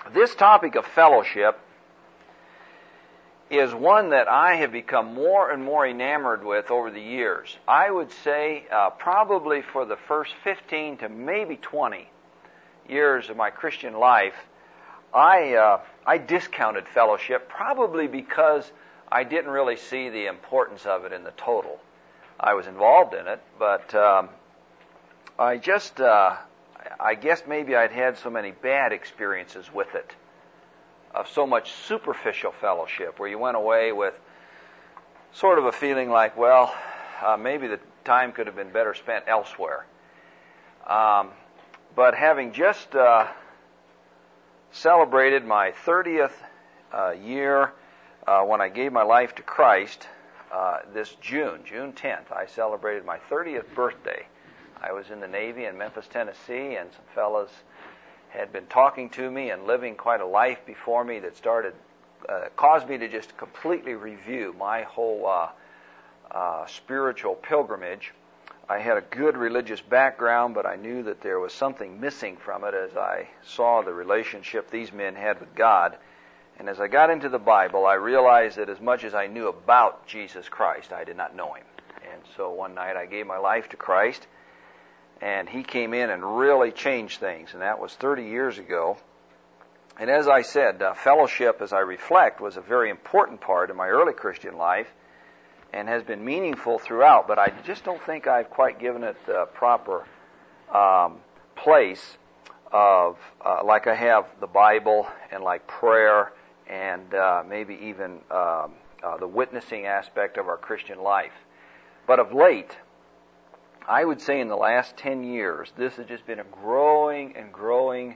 This topic of fellowship is one that I have become more and more enamored with over the years. I would say probably for the first 15 to maybe 20 years of my Christian life, I discounted fellowship probably because I didn't really see the importance of it in the total. I was involved in it, but I guess maybe I'd had so many bad experiences with it, of so much superficial fellowship, where you went away with sort of a feeling like, well, maybe the time could have been better spent elsewhere. But having just celebrated my 30th year when I gave my life to Christ, this June 10th, I celebrated my 30th birthday. I was in the Navy in Memphis, Tennessee, and some fellas had been talking to me and living quite a life before me that caused me to just completely review my whole spiritual pilgrimage. I had a good religious background, but I knew that there was something missing from it as I saw the relationship these men had with God. And as I got into the Bible, I realized that as much as I knew about Jesus Christ, I did not know Him. And so one night I gave my life to Christ, and He came in and really changed things, and that was 30 years ago. And as I said, fellowship, as I reflect, was a very important part of my early Christian life and has been meaningful throughout, but I just don't think I've quite given it the proper place of, like I have the Bible and like prayer and maybe even the witnessing aspect of our Christian life. But of late, I would say in the last 10 years, this has just been a growing and growing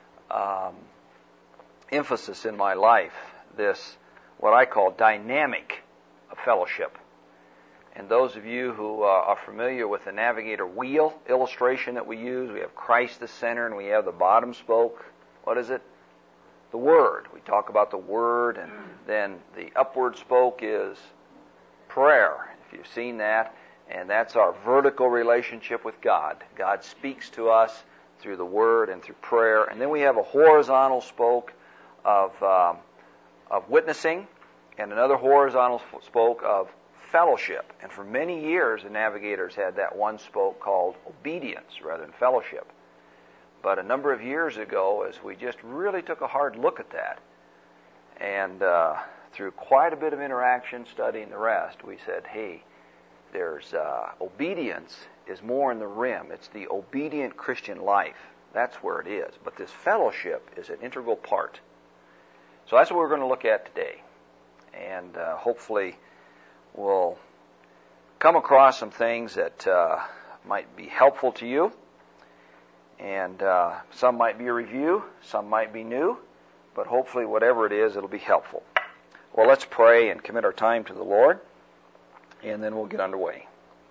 emphasis in my life, this, what I call dynamic fellowship. And those of you who are familiar with the navigator wheel illustration that we use, we have Christ the center and we have the bottom spoke. What is it? The Word. We talk about the Word, and then the upward spoke is prayer, if you've seen that. And that's our vertical relationship with God. God speaks to us through the Word and through prayer. And then we have a horizontal spoke of witnessing and another horizontal spoke of fellowship. And for many years, the navigators had that one spoke called obedience rather than fellowship. But a number of years ago, as we just really took a hard look at that, and through quite a bit of interaction, studying the rest, we said, hey, there's obedience is more in the rim. It's the obedient Christian life. That's where it is. But this fellowship is an integral part. So that's what we're going to look at today. And hopefully we'll come across some things that might be helpful to you. And some might be a review, some might be new, but hopefully whatever it is, it'll be helpful. Well, let's pray and commit our time to the Lord, and then we'll get underway.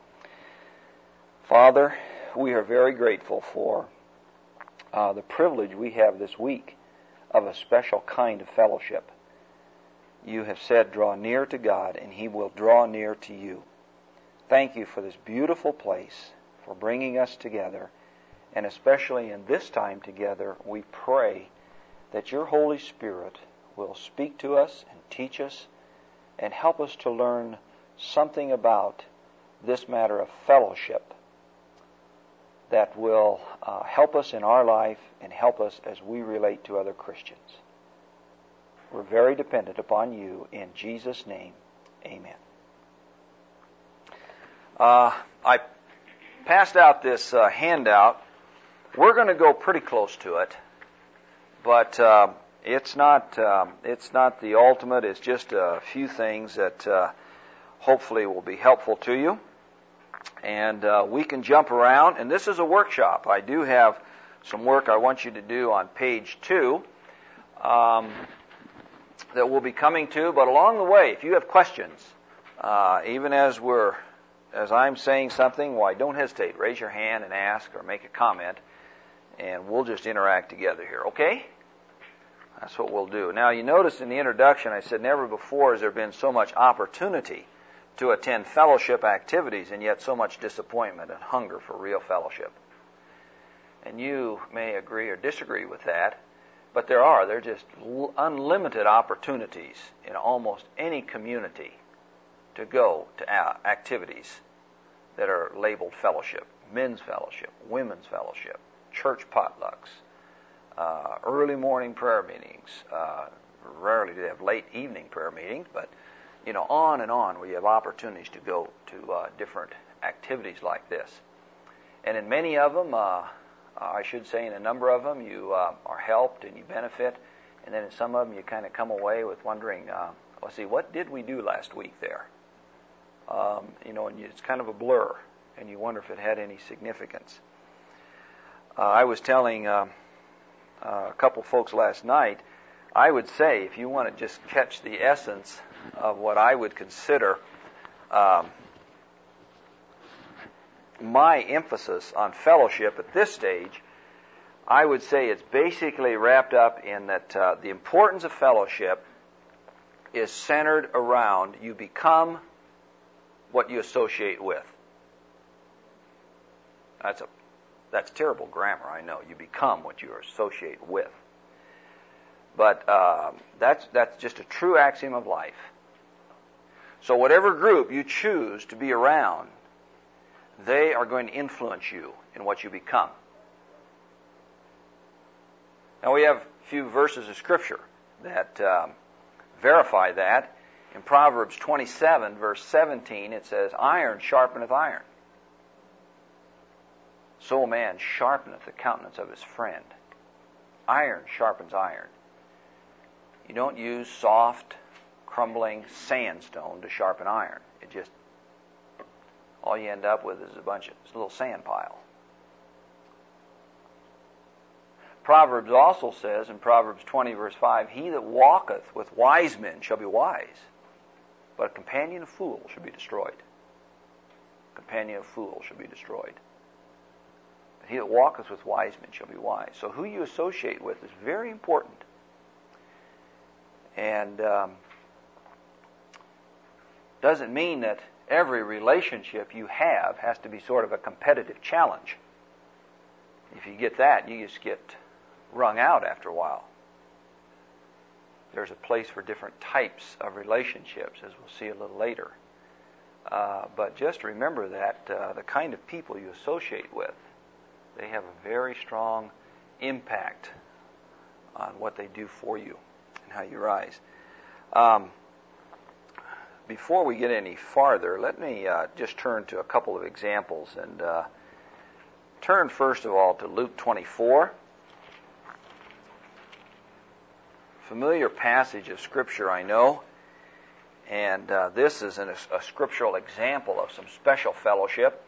Father, we are very grateful for the privilege we have this week of a special kind of fellowship. You have said, draw near to God, and He will draw near to you. Thank you for this beautiful place, for bringing us together, and especially in this time together, we pray that your Holy Spirit will speak to us and teach us and help us to learn something about this matter of fellowship that will help us in our life and help us as we relate to other Christians. We're very dependent upon you. In Jesus' name, amen. I passed out this handout. We're going to go pretty close to it, but it's not the ultimate. It's just a few things that hopefully will be helpful to you. And we can jump around. And this is a workshop. I do have some work I want you to do on page 2 that we'll be coming to. But along the way, if you have questions, even as I'm saying something, why, don't hesitate. Raise your hand and ask or make a comment, and we'll just interact together here, okay? That's what we'll do. Now, you notice in the introduction I said never before has there been so much opportunity to attend fellowship activities and yet so much disappointment and hunger for real fellowship. And you may agree or disagree with that, But there are just unlimited opportunities in almost any community to go to activities that are labeled fellowship. Men's fellowship, women's fellowship, church potlucks, early morning prayer meetings. Rarely do they have late evening prayer meetings, but on and on, where you have opportunities to go to different activities like this. And in many of them, I should say in a number of them, you are helped and you benefit. And then in some of them, you kind of come away with wondering, what did we do last week there? And it's kind of a blur, and you wonder if it had any significance. I was telling a couple folks last night, I would say if you want to just catch the essence of what I would consider my emphasis on fellowship at this stage, I would say it's basically wrapped up in that the importance of fellowship is centered around you become what you associate with. That's terrible grammar, I know. You become what you associate with. But that's just a true axiom of life. So whatever group you choose to be around, they are going to influence you in what you become. Now we have a few verses of Scripture that verify that. In Proverbs 27, verse 17, it says, "Iron sharpeneth iron. So a man sharpeneth the countenance of his friend." Iron sharpens iron. You don't use soft, crumbling sandstone to sharpen iron. All you end up with is a little sand pile. Proverbs also says in Proverbs 20, verse 5, "He that walketh with wise men shall be wise, but a companion of fools shall be destroyed." A companion of fools shall be destroyed. He that walketh with wise men shall be wise. So who you associate with is very important. And doesn't mean that every relationship you have has to be sort of a competitive challenge. If you get that, you just get wrung out after a while. There's a place for different types of relationships, as we'll see a little later. But just remember that the kind of people you associate with, they have a very strong impact on what they do for you and how you rise. Before we get any farther, let me just turn to a couple of examples and turn first of all to Luke 24. Familiar passage of Scripture, I know, and this is a scriptural example of some special fellowship.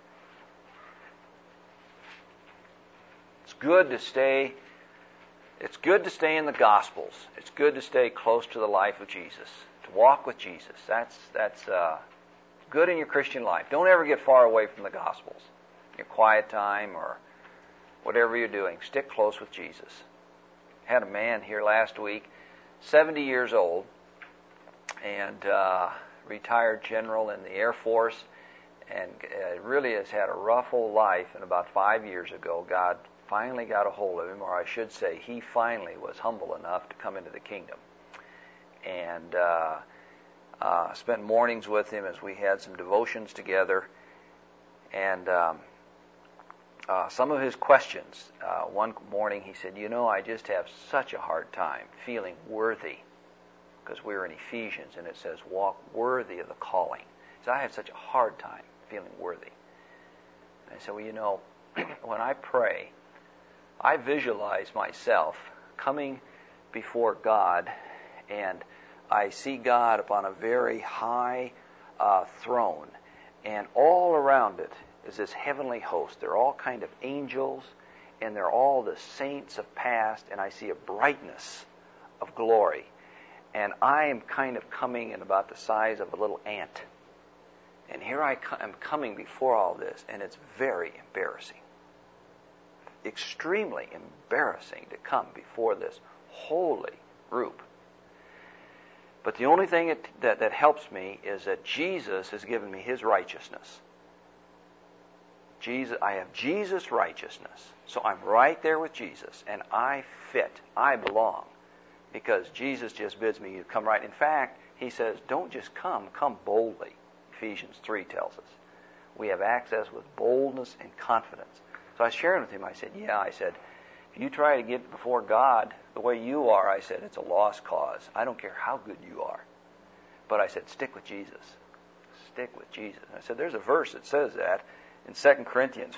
It's good to stay in the Gospels. It's good to stay close to the life of Jesus, to walk with Jesus. That's good in your Christian life. Don't ever get far away from the Gospels. Your quiet time or whatever you're doing, stick close with Jesus. Had a man here last week, 70 years old, and retired general in the Air Force, and really has had a rough old life. And about 5 years ago, God finally got a hold of him, or I should say, he finally was humble enough to come into the kingdom. And spent mornings with him as we had some devotions together. And some of his questions, one morning he said, I just have such a hard time feeling worthy, because we were in Ephesians, and it says, walk worthy of the calling. He said, I have such a hard time feeling worthy. And I said, when I pray, I visualize myself coming before God, and I see God upon a very high throne, and all around it is this heavenly host. They're all kind of angels, and they're all the saints of past, and I see a brightness of glory. And I am kind of coming in about the size of a little ant. And here I am coming before all this, and it's very embarrassing. Extremely embarrassing to come before this holy group. But the only thing that helps me is that Jesus has given me his righteousness. Jesus, I have Jesus' righteousness. So I'm right there with Jesus, and I fit. I belong. Because Jesus just bids me to come right. In fact, he says, don't just come boldly. Ephesians 3 tells us. We have access with boldness and confidence. So I was sharing with him, I said, if you try to get before God the way you are, I said, it's a lost cause. I don't care how good you are. But I said, stick with Jesus. Stick with Jesus. And I said, there's a verse that says that in 2 Corinthians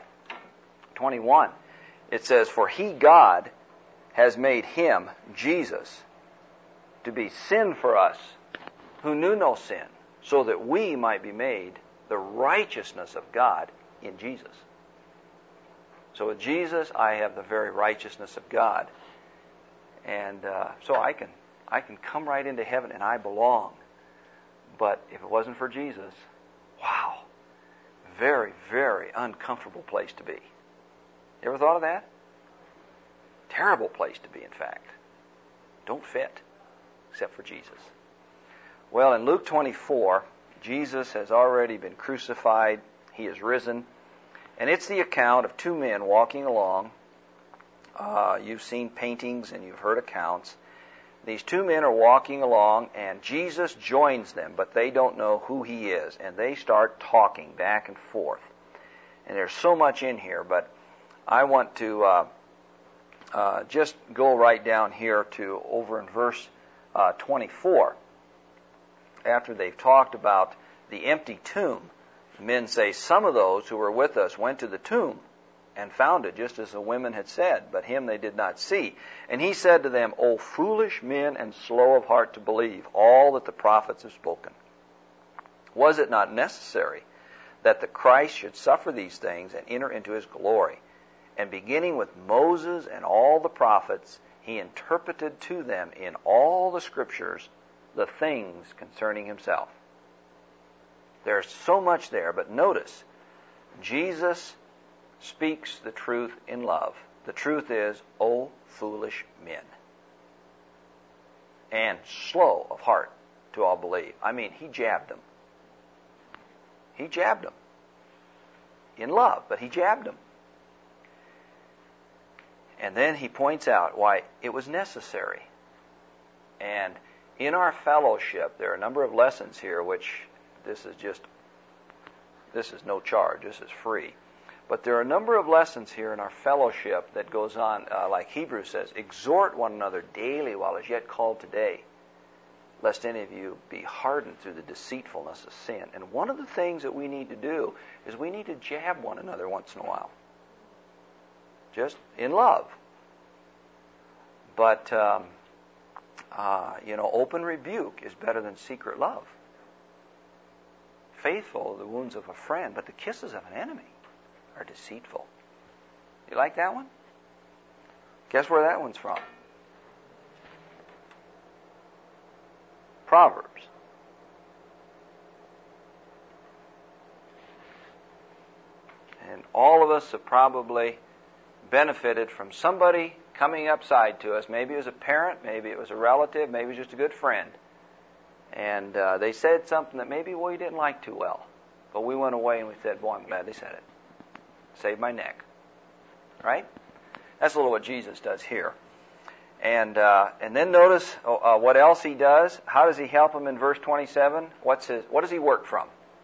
5:21. It says, for he, God, has made him, Jesus, to be sin for us who knew no sin, so that we might be made the righteousness of God in Jesus. So with Jesus, I have the very righteousness of God. And so I can come right into heaven, and I belong. But if it wasn't for Jesus, wow, very, very uncomfortable place to be. You ever thought of that? Terrible place to be, in fact. Don't fit, except for Jesus. Well, in Luke 24, Jesus has already been crucified. He is risen. And it's the account of two men walking along. You've seen paintings and you've heard accounts. These two men are walking along, and Jesus joins them, but they don't know who he is. And they start talking back and forth. And there's so much in here, but I want to just go right down here to over in verse 24. After they've talked about the empty tomb, the men say, some of those who were with us went to the tomb and found it just as the women had said, but him they did not see. And he said to them, O foolish men and slow of heart to believe all that the prophets have spoken. Was it not necessary that the Christ should suffer these things and enter into his glory? And beginning with Moses and all the prophets, he interpreted to them in all the scriptures the things concerning himself. There's so much there, but notice, Jesus speaks the truth in love. The truth is, O foolish men, and slow of heart to all believe. I mean, he jabbed them. He jabbed them. In love, but he jabbed them. And then he points out why it was necessary. And in our fellowship, there are a number of lessons here, which this is no charge, this is free. But there are a number of lessons here in our fellowship that goes on, like Hebrews says, exhort one another daily while it is yet called today, lest any of you be hardened through the deceitfulness of sin. And one of the things that we need to do is we need to jab one another once in a while. Just in love. But, open rebuke is better than secret love. Faithful are the wounds of a friend, but the kisses of an enemy are deceitful. You like that one? Guess where that one's from? Proverbs. And all of us have probably benefited from somebody coming upside to us. Maybe it was a parent, maybe it was a relative, maybe it was just a good friend. And they said something that maybe we didn't like too well. But we went away and we said, boy, I'm glad they said it. Saved my neck. Right? That's a little what Jesus does here. And then notice what else he does. How does he help them in verse 27? What does he work from?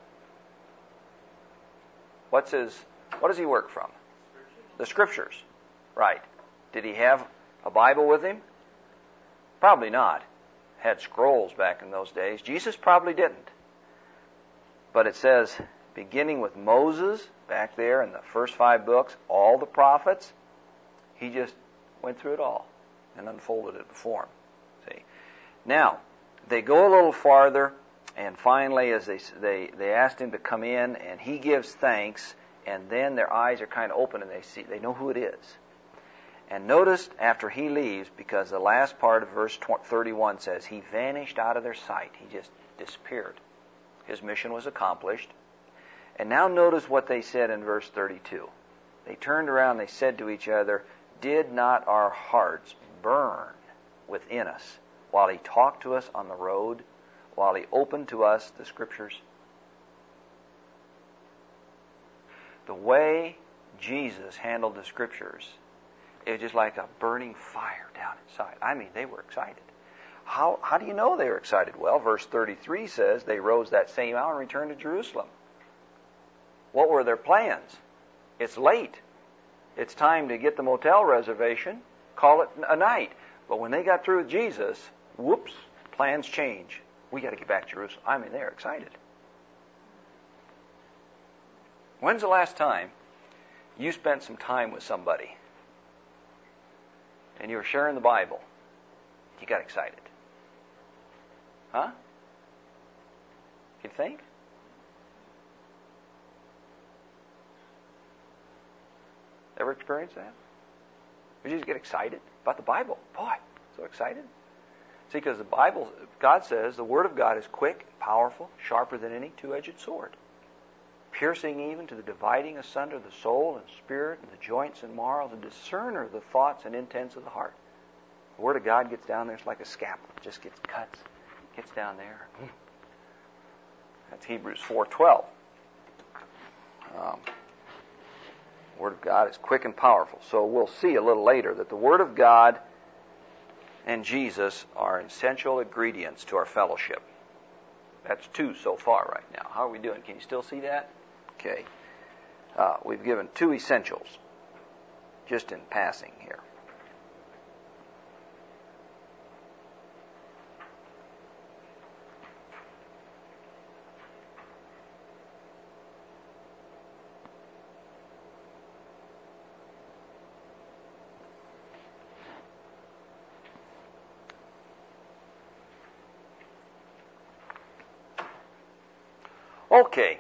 What does he work from? The Scriptures. Right. Did he have a Bible with him? Probably not. Had scrolls back in those days. Jesus probably didn't. But it says, beginning with Moses, back there in the first 5 books, all the prophets, he just went through it all and unfolded it before him. See? Now, they go a little farther, and finally, as they asked him to come in, and he gives thanks, and then their eyes are kind of open, and they know who it is. And notice after he leaves, because the last part of verse 31 says, he vanished out of their sight. He just disappeared. His mission was accomplished. And now notice what they said in verse 32. They turned around and they said to each other, did not our hearts burn within us while he talked to us on the road, while he opened to us the Scriptures? The way Jesus handled the Scriptures, it was just like a burning fire down inside. I mean, they were excited. How do you know they were excited? Well, verse 33 says they rose that same hour and returned to Jerusalem. What were their plans? It's late. It's time to get the motel reservation, call it a night. But when they got through with Jesus, whoops, plans change. We got to get back to Jerusalem. I mean, they're excited. When's the last time you spent some time with somebody and you were sharing the Bible? You got excited. Huh? You think? Ever experienced that? Did you just get excited about the Bible? Boy, so excited. See, because the Bible, God says, the Word of God is quick, powerful, sharper than any two-edged sword, piercing even to the dividing asunder the soul and spirit and the joints and marrow, the discerner of the thoughts and intents of the heart. The Word of God gets down there, it's like a scalpel. It just gets cuts, gets down there. That's Hebrews 4:12. The Word of God is quick and powerful. So we'll see a little later that the Word of God and Jesus are essential ingredients to our fellowship. That's 2 so far right now. How are we doing? Can you still see that? Okay. We've given 2 essentials, just in passing here. Okay.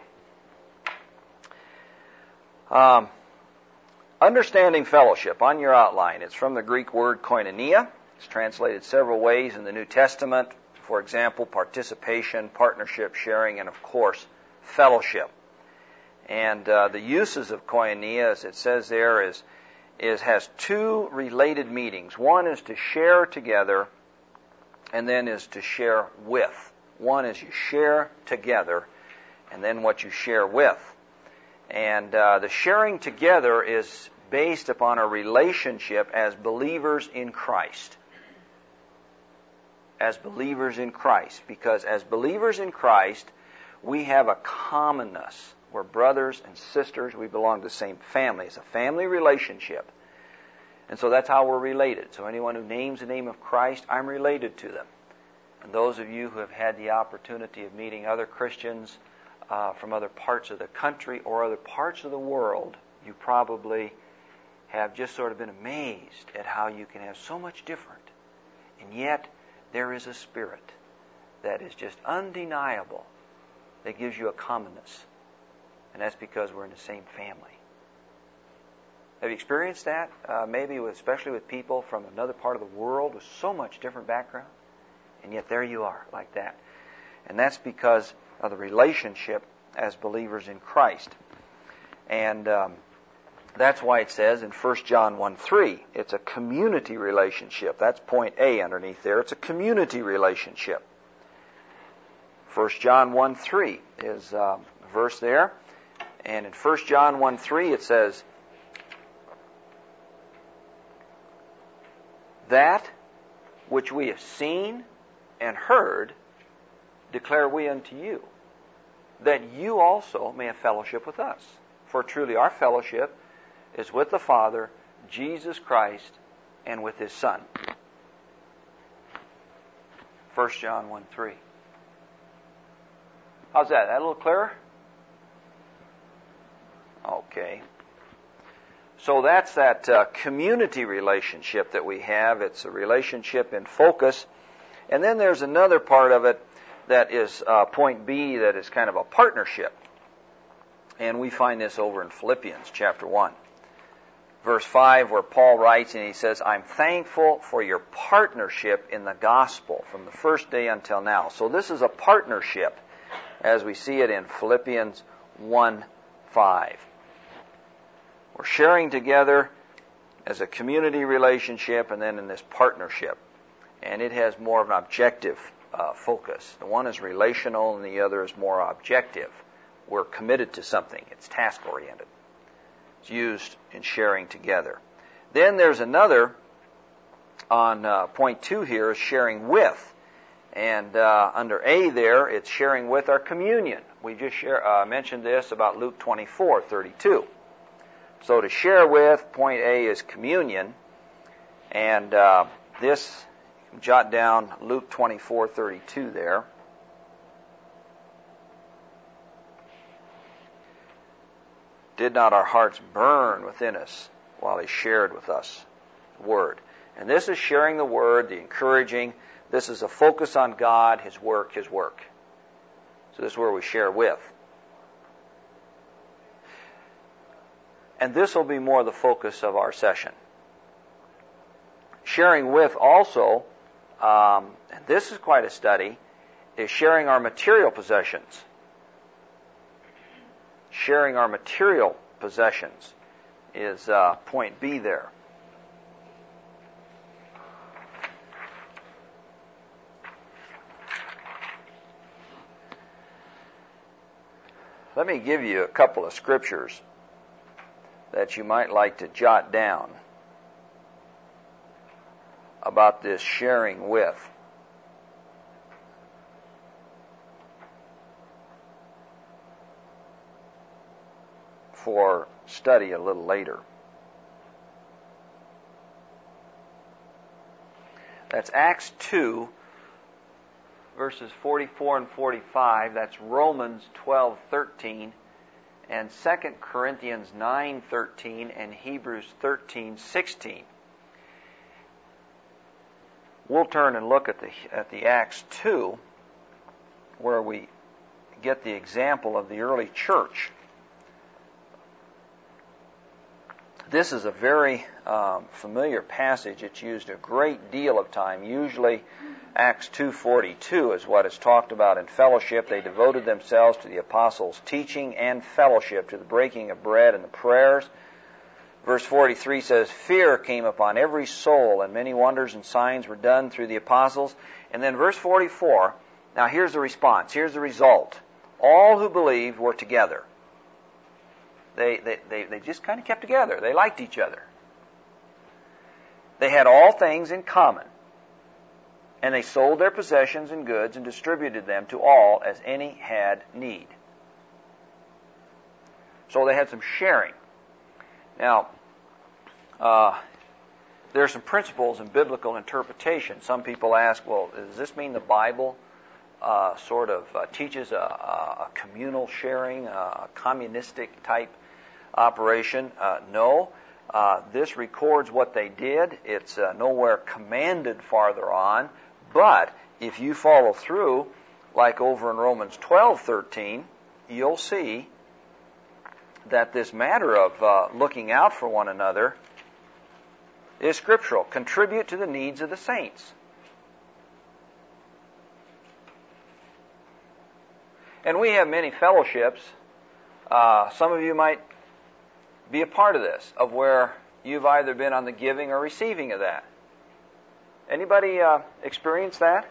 Understanding fellowship. On your outline, it's from the Greek word koinonia. It's translated several ways in the New Testament. For example, participation, partnership, sharing, and of course, fellowship. And the uses of koinonia, as it says there, has 2 related meanings. One is to share together, and then is to share with. One is you share together, and then what you share with. And the sharing together is based upon a relationship as believers in Christ. As believers in Christ. Because as believers in Christ, we have a commonness. We're brothers and sisters. We belong to the same family. It's a family relationship. And so that's how we're related. So anyone who names the name of Christ, I'm related to them. And those of you who have had the opportunity of meeting other Christians from other parts of the country or other parts of the world, you probably have just sort of been amazed at how you can have so much different. And yet, there is a spirit that is just undeniable that gives you a commonness. And that's because we're in the same family. Have you experienced that? Maybe especially with people from another part of the world with so much different background. And yet there you are, like that. And that's because of the relationship as believers in Christ. And that's why it says in 1 John 1:3, it's a community relationship. That's point A underneath there. It's a community relationship. 1 John 1:3 is a verse there. And in 1 John 1:3 it says, that which we have seen and heard declare we unto you, that you also may have fellowship with us. For truly our fellowship is with the Father, Jesus Christ, and with His Son. 1 John 1:3. How's that? That a little clearer? Okay. So that's that community relationship that we have. It's a relationship in focus. And then there's another part of it that is point B, that is kind of a partnership. And we find this over in Philippians chapter 1. Verse 5, where Paul writes and he says, I'm thankful for your partnership in the gospel from the first day until now. So this is a partnership as we see it in Philippians 1:5. We're sharing together as a community relationship and then in this partnership. And it has more of an objective focus. The one is relational and the other is more objective. We're committed to something. It's task-oriented. It's used in sharing together. Then there's another on point 2 here is sharing with. And under A there, it's sharing with our communion. We just mentioned this about Luke 24:32. So to share with, point A is communion. And this, jot down Luke 24:32 there. Did not our hearts burn within us while he shared with us the Word? And this is sharing the Word, the encouraging. This is a focus on God, His work, His work. So this is where we share with. And this will be more the focus of our session. Sharing with also, and this is quite a study, is sharing our material possessions. Sharing our material possessions is point B there. Let me give you a couple of scriptures that you might like to jot down about this sharing with. For study a little later. That's Acts 2, verses 44 and 45. That's Romans 12:13, and 2 Corinthians 9:13, and Hebrews 13:16. We'll turn and look at the Acts 2, where we get the example of the early church. This is a very familiar passage. It's used a great deal of time. Usually Acts 2:42 is what is talked about in fellowship. They devoted themselves to the apostles' teaching and fellowship, to the breaking of bread and the prayers. Verse 43 says, fear came upon every soul, and many wonders and signs were done through the apostles. And then verse 44, now here's the response, here's the result. All who believed were together. They just kind of kept together. They liked each other. They had all things in common. And they sold their possessions and goods and distributed them to all as any had need. So they had some sharing. Now, there are some principles in biblical interpretation. Some people ask, well, does this mean the Bible teaches a communal sharing, a communistic type operation? No. This records what they did. It's nowhere commanded farther on. But if you follow through, like over in Romans 12:13, you'll see that this matter of looking out for one another is scriptural. Contribute to the needs of the saints. And we have many fellowships. Some of you might be a part of this, of where you've either been on the giving or receiving of that. Anybody experience that?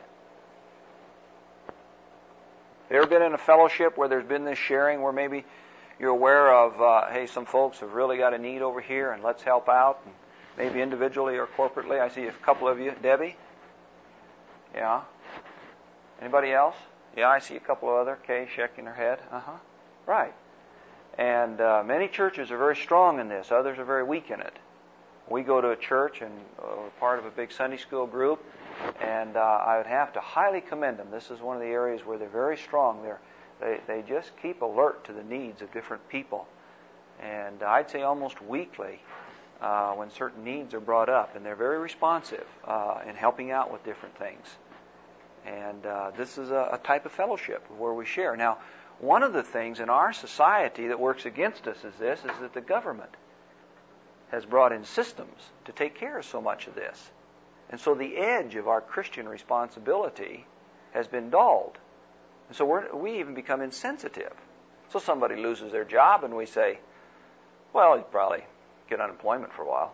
Have you ever been in a fellowship where there's been this sharing, where maybe you're aware of, hey, some folks have really got a need over here, and let's help out, and maybe individually or corporately? I see a couple of you. Debbie? Yeah. Anybody else? Yeah, I see a couple of other. Kay shaking her head. Right. And many churches are very strong in this. Others are very weak in it. We go to a church, and we're part of a big Sunday school group, and I would have to highly commend them. This is one of the areas where they're very strong. They just keep alert to the needs of different people. And I'd say almost weekly, when certain needs are brought up, and they're very responsive in helping out with different things. And this is a type of fellowship where we share. Now, one of the things in our society that works against us is that the government has brought in systems to take care of so much of this. And so the edge of our Christian responsibility has been dulled. And so we even become insensitive. So somebody loses their job and we say, well, he'd probably get unemployment for a while.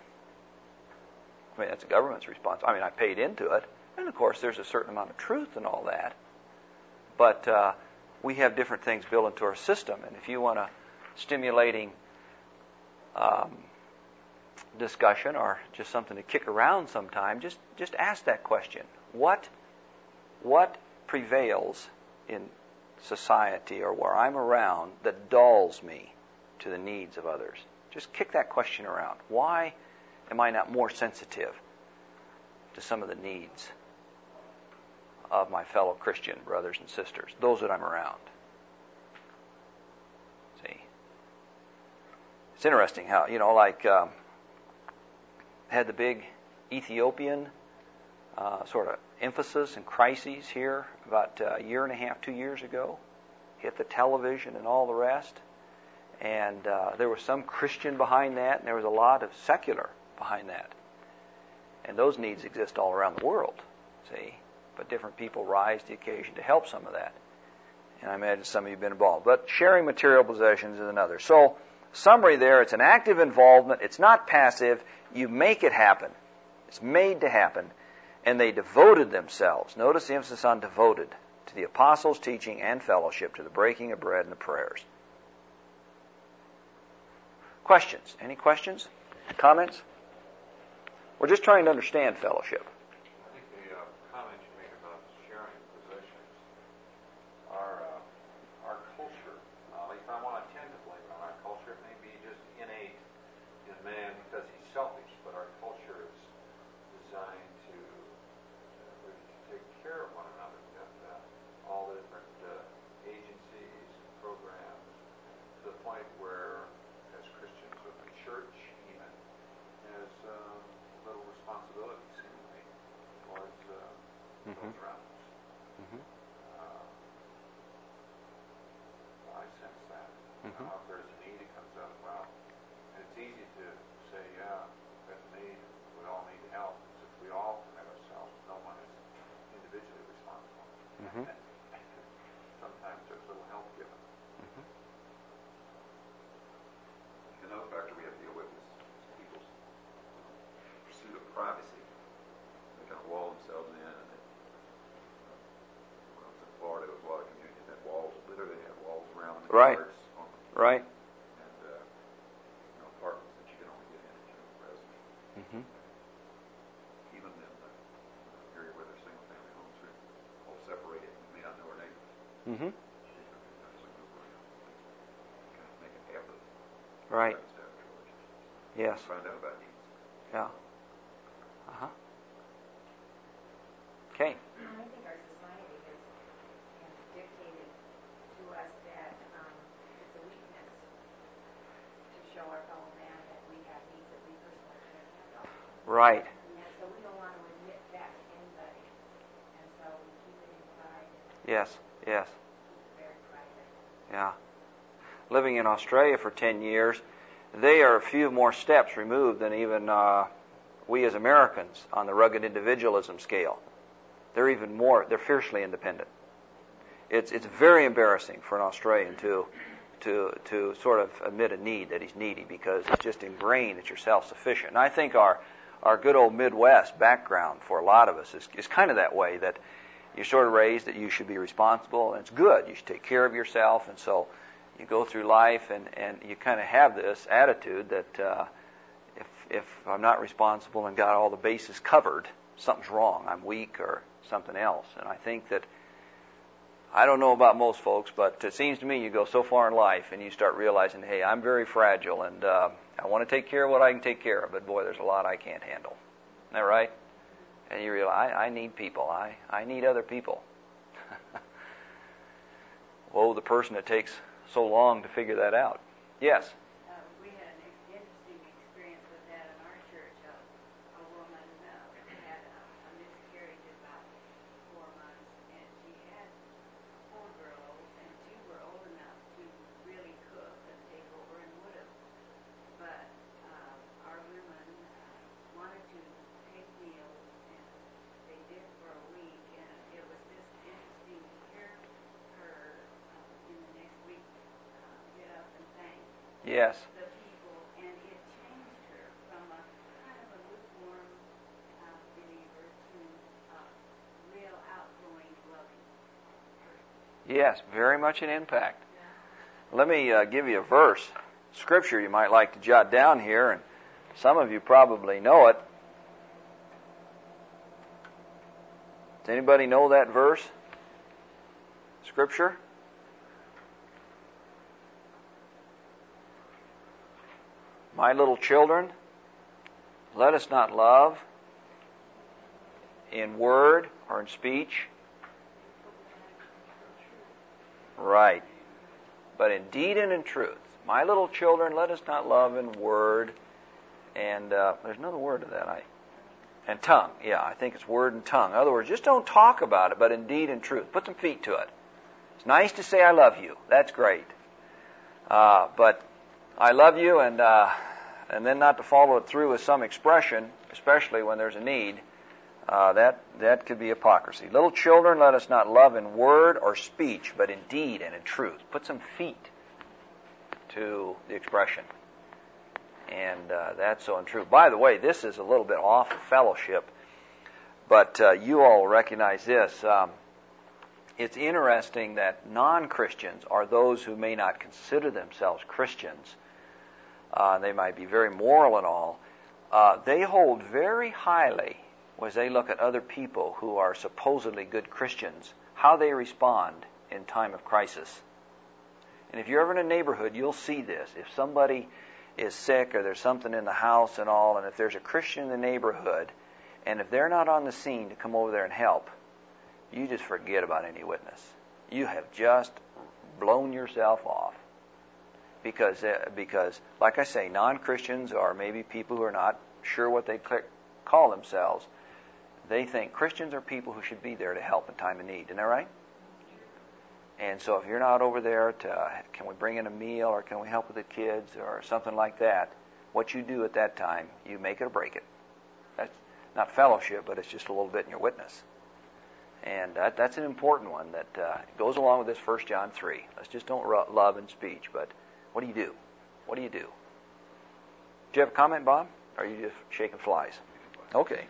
I mean, that's the government's response. I mean, I paid into it. And of course, there's a certain amount of truth in all that. But we have different things built into our system. And if you want a stimulating discussion or just something to kick around sometime, just ask that question. What prevails in society or where I'm around that dulls me to the needs of others? Just kick that question around. Why am I not more sensitive to some of the needs of my fellow Christian brothers and sisters, those that I'm around? See? It's interesting how, had the big Ethiopian sort of emphasis and crises here about a year and a half, 2 years ago. Hit the television and all the rest. And there was some Christian behind that, and there was a lot of secular behind that. And those needs exist all around the world, see? But different people rise to the occasion to help some of that. And I imagine some of you have been involved. But sharing material possessions is another. So, summary there, it's an active involvement. It's not passive. You make it happen. It's made to happen. And they devoted themselves. Notice the emphasis on devoted to the apostles' teaching and fellowship, to the breaking of bread and the prayers. Questions? Any questions? Comments? We're just trying to understand fellowship. I think the comment you make about sharing possessions, our culture, at least I want to tend to blame it on our culture. It may be just innate in man because he's selfish, but our culture is designed to really take care of one another. We've got all the different agencies and programs to the point where, as Christians, with the church even, has little responsibility, seemingly, towards those around us. I sense that. If there's a need, it comes out, well, and it's easy to say, yeah, there's a need, we all need help. Since we all commit ourselves, no one is individually responsible. Sometimes there's little help given. Another factor we have to deal with is people's pursuit of privacy. They kind of wall themselves in. And when I was in Florida, there was a lot of communities that literally had walls around them. Right. Right. And apartments that you can only get in if you're a resident. Even in the area where there's single-family homes, are all separated. You may not know our neighbors. Kind of make an effort. Right. Yes. Find out about needs. Yeah. Okay. I think our society has dictated to us that it's a weakness to show our fellow man that we have needs that we personally can't handle. Right. And so we don't want to admit that to anybody. And so we keep it inside. Yes. Yes. Keep it very private. Yeah. Living in Australia for 10 years, they are a few more steps removed than even we as Americans on the rugged individualism scale. They're even more, they're fiercely independent. It's very embarrassing for an Australian to sort of admit a need, that he's needy, because it's just ingrained that you're self-sufficient. And I think our good old Midwest background for a lot of us is kind of that way, that you're sort of raised that you should be responsible, and it's good. You should take care of yourself, and so you go through life, and you kind of have this attitude that if I'm not responsible and got all the bases covered, something's wrong. I'm weak or something else. And I think that, I don't know about most folks, but it seems to me you go so far in life and you start realizing, hey, I'm very fragile, and I want to take care of what I can take care of, but boy, there's a lot I can't handle. Isn't that right? And you realize, I need people. I need other people. Woe the person that takes so long to figure that out. Yes? We had an interesting experience with that in our church. A woman had a miscarriage about 4 months, and she had 4 girls, and 2 were old enough to really cook and take over and would have. But our women wanted to take meals, and they did for a week, and it was just interesting to hear her in the next week get up and thank Yes. the people, and it changed her from a kind of a lukewarm believer to a real outgoing, loving person. Yes, very much an impact. Yeah. Let me give you a verse. scripture you might like to jot down here, and some of you probably know it. Does anybody know that verse? Scripture? My little children, let us not love in word or in speech. Right. But in deed and in truth. My little children, let us not love in word and there's another word to that. And tongue. Yeah, I think it's word and tongue. In other words, just don't talk about it, but in deed and truth. Put some feet to it. It's nice to say I love you. That's great. But I love you, and then not to follow it through with some expression, especially when there's a need, that could be hypocrisy. Little children, let us not love in word or speech, but in deed and in truth. Put some feet to the expression. And that's so untrue. By the way, this is a little bit off of fellowship, but you all recognize this. It's interesting that non-Christians are those who may not consider themselves Christians. They might be very moral and all. They hold very highly, as they look at other people who are supposedly good Christians, how they respond in time of crisis. And if you're ever in a neighborhood, you'll see this. If somebody is sick or there's something in the house and all, and if there's a Christian in the neighborhood, and if they're not on the scene to come over there and help, you just forget about any witness. You have just blown yourself off. Because, like I say, non-Christians or maybe people who are not sure what they call themselves, they think Christians are people who should be there to help in time of need. Isn't that right? And so if you're not over there can we bring in a meal or can we help with the kids or something like that, what you do at that time, you make it or break it. That's not fellowship, but it's just a little bit in your witness. And that's an important one that goes along with this 1 John 3. Let's just don't love in speech, but what do you do? What do you do? Do you have a comment, Bob? Or are you just shaking flies? Okay.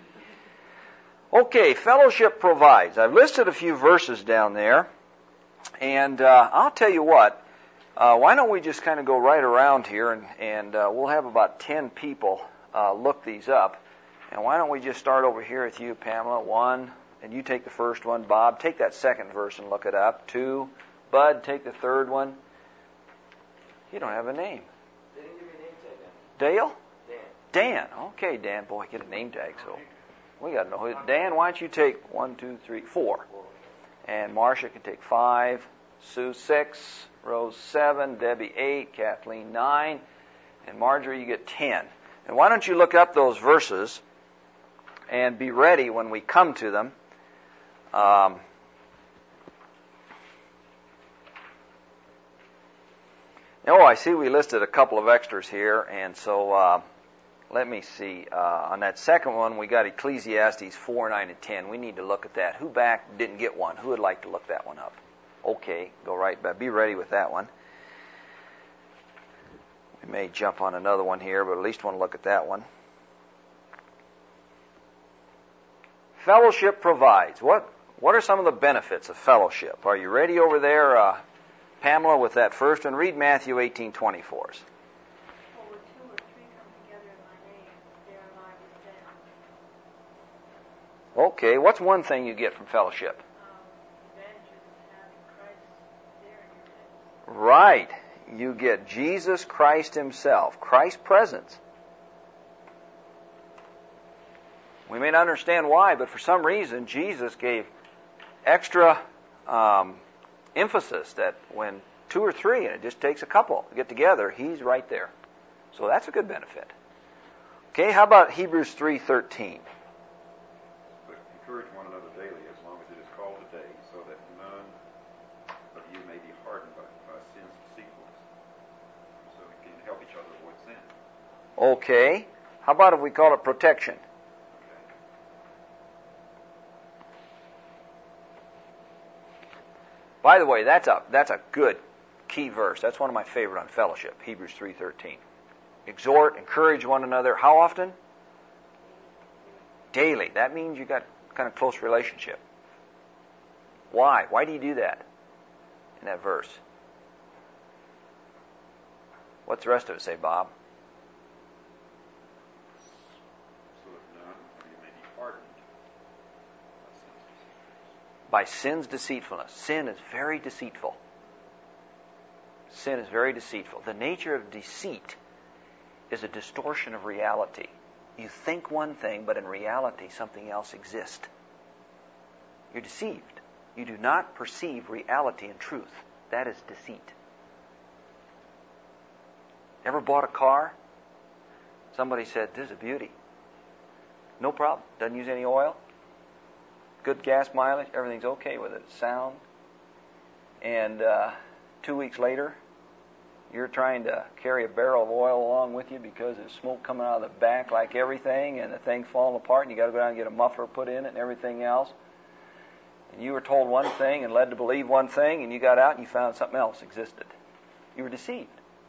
Okay, fellowship provides. I've listed a few verses down there. And I'll tell you what, why don't we just kind of go right around here and we'll have about 10 people look these up. And why don't we just start over here with you, Pamela, 1, and you take the first one. Bob, take that second verse and look it up. 2, Bud, take the third one. You don't have a name. They didn't give me a name tag then. Dale? Dan. Dan. Okay, Dan. Boy, get a name tag, so we got to know who. Dan, why don't you take 1, 2, 3, 4. And Marcia can take 5, Sue 6, Rose 7, Debbie 8, Kathleen 9, and Marjorie, you get 10. And why don't you look up those verses and be ready when we come to them. Oh, I see we listed a couple of extras here, and so let me see. On that second one, we got Ecclesiastes 4, 9, and 10. We need to look at that. Who back didn't get one? Who would like to look that one up? Okay, go right back. Be ready with that one. We may jump on another one here, but at least want to look at that one. Fellowship provides. What are some of the benefits of fellowship? Are you ready over there, Pamela, with that first one? Read Matthew 18:20 for us. Well, where 2 or 3 come together in my name, there am I with them. Okay, what's one thing you get from fellowship? Advantages of having Christ there in your midst. Right. You get Jesus Christ himself, Christ's presence. We may not understand why, but for some reason, Jesus gave extra emphasis that when 2 or 3, and it just takes a couple to get together, he's right there. So that's a good benefit. Okay, how about Hebrews 3:13? But encourage one another daily as long as it is called today, so that none of you may be hardened by sin's deceitfulness. So we can help each other avoid sin. Okay. How about if we call it protection? By the way, that's a good key verse. That's one of my favorite on fellowship, Hebrews 3:13. Exhort, encourage one another. How often? Daily. That means you got kind of close relationship. Why? Why do you do that in that verse? What's the rest of it say, Bob? So that none of you may be hardened By sin's deceitfulness. Sin is very deceitful. Sin is very deceitful. The nature of deceit is a distortion of reality. You think one thing, but in reality something else exists. You're deceived. You do not perceive reality and truth. That is deceit. Ever bought a car? Somebody said, this is a beauty. No problem. Doesn't use any oil. Good gas mileage. Everything's okay with it. It's sound. And 2 weeks later, you're trying to carry a barrel of oil along with you because there's smoke coming out of the back like everything, and the thing's falling apart, and you got to go down and get a muffler put in it and everything else. And you were told one thing and led to believe one thing, and you got out and you found something else existed. You were deceived.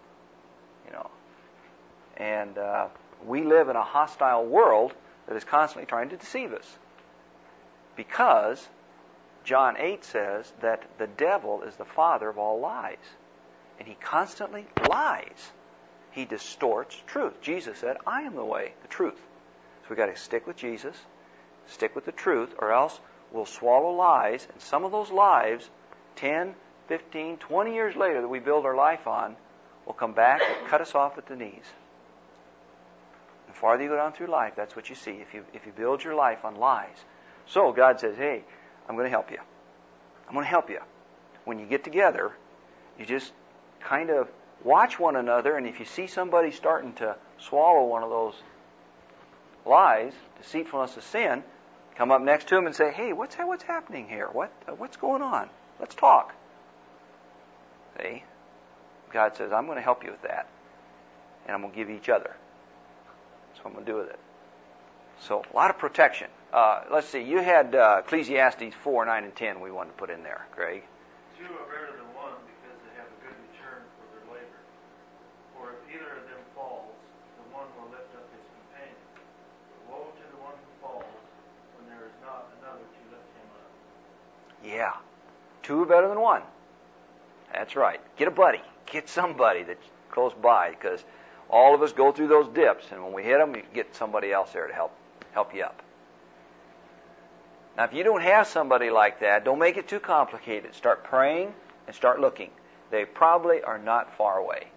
And we live in a hostile world that is constantly trying to deceive us. Because John 8 says that the devil is the father of all lies. And he constantly lies. He distorts truth. Jesus said, I am the way, the truth. So we've got to stick with Jesus, stick with the truth, or else we'll swallow lies. And some of those lies, 10, 15, 20 years later that we build our life on, will come back and cut us off at the knees. The farther you go down through life, that's what you see, if you build your life on lies. So God says, hey, I'm going to help you. I'm going to help you. When you get together, you just kind of watch one another, and if you see somebody starting to swallow one of those lies, deceitfulness of sin, come up next to them and say, hey, what's happening here? What's going on? Let's talk. See? God says, I'm going to help you with that. And I'm going to give you each other. That's what I'm going to do with it. So, a lot of protection. Let's see, you had Ecclesiastes 4, 9, and 10 we wanted to put in there, Greg. Two are better than one because they have a good return for their labor. For if either of them falls, the one will lift up his companion. But woe to the one who falls when there is not another to lift him up. Yeah. Two are better than one. That's right. Get a buddy. Get somebody that's close by, because all of us go through those dips, and when we hit them, you get somebody else there to help you up. Now, if you don't have somebody like that, don't make it too complicated. Start praying and start looking. They probably are not far away.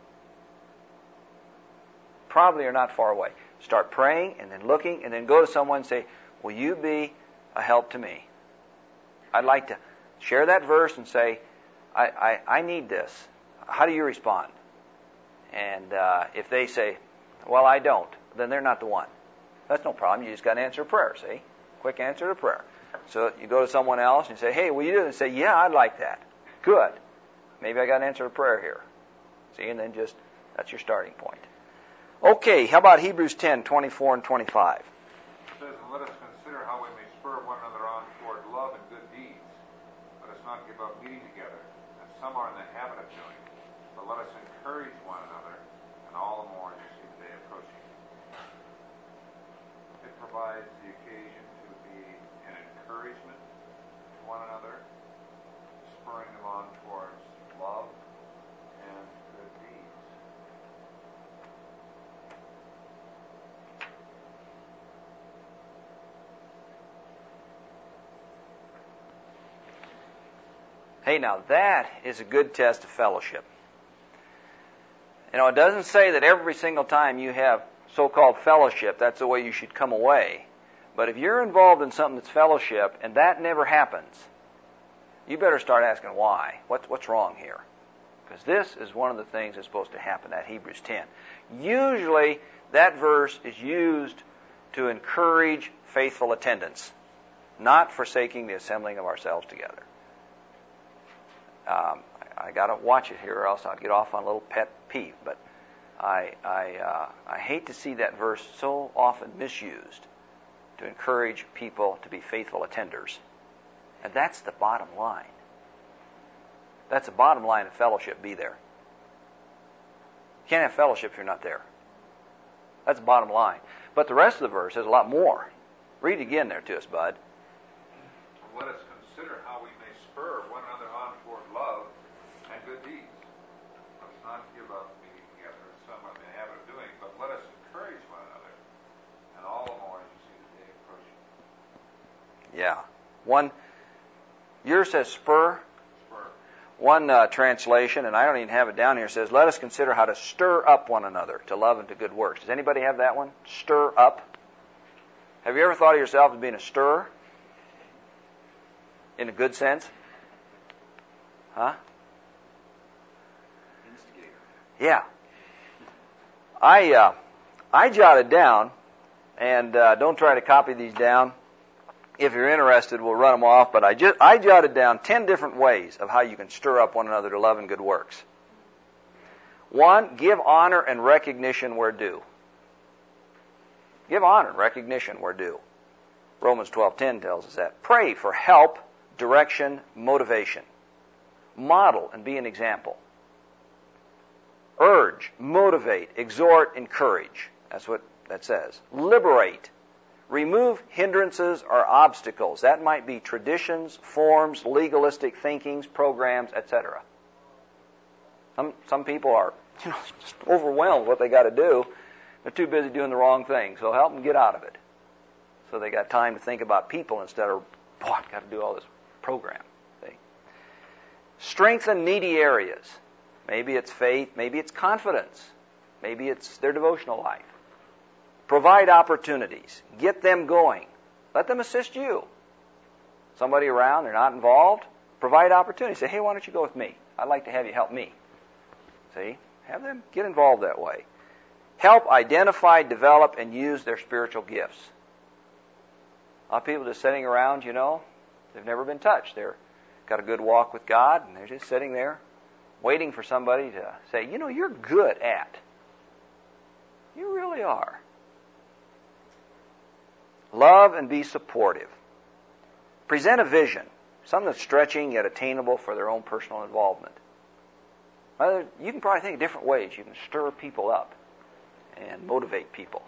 Probably are not far away. Start praying and then looking, and then go to someone and say, will you be a help to me? I'd like to share that verse and say, I need this. How do you respond? And if they say, well, I don't, then they're not the one. That's no problem. You just got to answer a prayer, see? Quick answer to prayer. So you go to someone else and you say, hey, will you do this? And say, yeah, I'd like that. Good. Maybe I got an answer to prayer here. See, and then just, that's your starting point. Okay, how about Hebrews 10, 24 and 25? It says, and let us consider how we may spur one another on toward love and good deeds. Let us not give up meeting together, as some are in the habit of doing, but let us encourage one another, and all the more as you see the day approaching. It provides the occasion to be an encouragement to one another, spurring them on towards love and good deeds. Hey, now that is a good test of fellowship. You know, it doesn't say that every single time you have so-called fellowship, that's the way you should come away. But if you're involved in something that's fellowship and that never happens, you better start asking why. What's wrong here? Because this is one of the things that's supposed to happen at Hebrews 10. Usually, that verse is used to encourage faithful attendance, not forsaking the assembling of ourselves together. I got to watch it here, or else I'll get off on a little pet peeve. But I hate to see that verse so often misused to encourage people to be faithful attenders. And that's the bottom line. That's the bottom line of fellowship. Be there. You can't have fellowship if you're not there. That's the bottom line. But the rest of the verse has a lot more. Read it again there to us, bud. Let us consider how we may spur one another on toward love and good deeds. Let us not give up meeting together, some are in the habit of doing, but let us encourage one another, and all the more as you see the day approaching. Yeah. Yours says spur. Spur. One translation, and I don't even have it down here, says, let us consider how to stir up one another to love and to good works. Does anybody have that one? Stir up. Have you ever thought of yourself as being a stirrer? In a good sense? Huh? Instigator. Yeah. I jotted down, and don't try to copy these down. If you're interested, we'll run them off, but I jotted down 10 different ways of how you can stir up one another to love and good works. 1, give honor and recognition where due. Give honor and recognition where due. Romans 12:10 tells us that. Pray for help, direction, motivation. Model and be an example. Urge, motivate, exhort, encourage. That's what that says. Liberate. Remove hindrances or obstacles. That might be traditions, forms, legalistic thinkings, programs, etc. Some people are just overwhelmed with what they got to do. They're too busy doing the wrong thing. So help them get out of it. So they got time to think about people instead of, boy, I've got to do all this program. See? Strengthen needy areas. Maybe it's faith. Maybe it's confidence. Maybe it's their devotional life. Provide opportunities. Get them going. Let them assist you. Somebody around, they're not involved. Provide opportunities. Say, hey, why don't you go with me? I'd like to have you help me. See? Have them get involved that way. Help identify, develop, and use their spiritual gifts. A lot of people just sitting around, they've never been touched. They've got a good walk with God, and they're just sitting there waiting for somebody to say, you're good at. You really are. Love and be supportive. Present a vision, something that's stretching yet attainable for their own personal involvement. You can probably think of different ways you can stir people up and motivate people.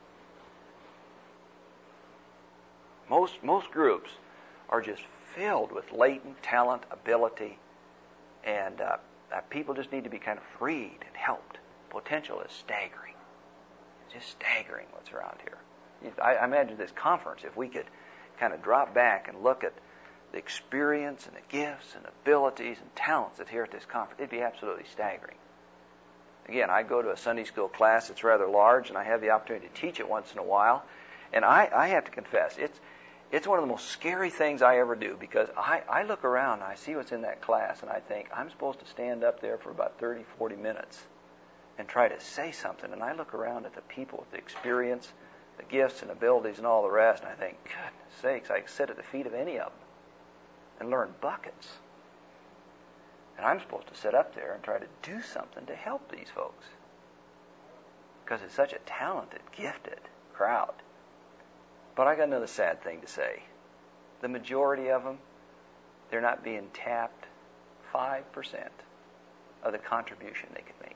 Most groups are just filled with latent talent, ability, and people just need to be kind of freed and helped. Potential is staggering. It's just staggering what's around here. I imagine this conference, if we could kind of drop back and look at the experience and the gifts and abilities and talents that are here at this conference, it'd be absolutely staggering. Again, I go to a Sunday school class that's rather large, and I have the opportunity to teach it once in a while. And I have to confess, it's one of the most scary things I ever do, because I look around and I see what's in that class, and I think, I'm supposed to stand up there for about 30, 40 minutes and try to say something. And I look around at the people with the experience, the gifts and abilities and all the rest, and I think, goodness sakes, I could sit at the feet of any of them and learn buckets. And I'm supposed to sit up there and try to do something to help these folks, because it's such a talented, gifted crowd. But I got another sad thing to say. The majority of them, they're not being tapped 5% of the contribution they could make.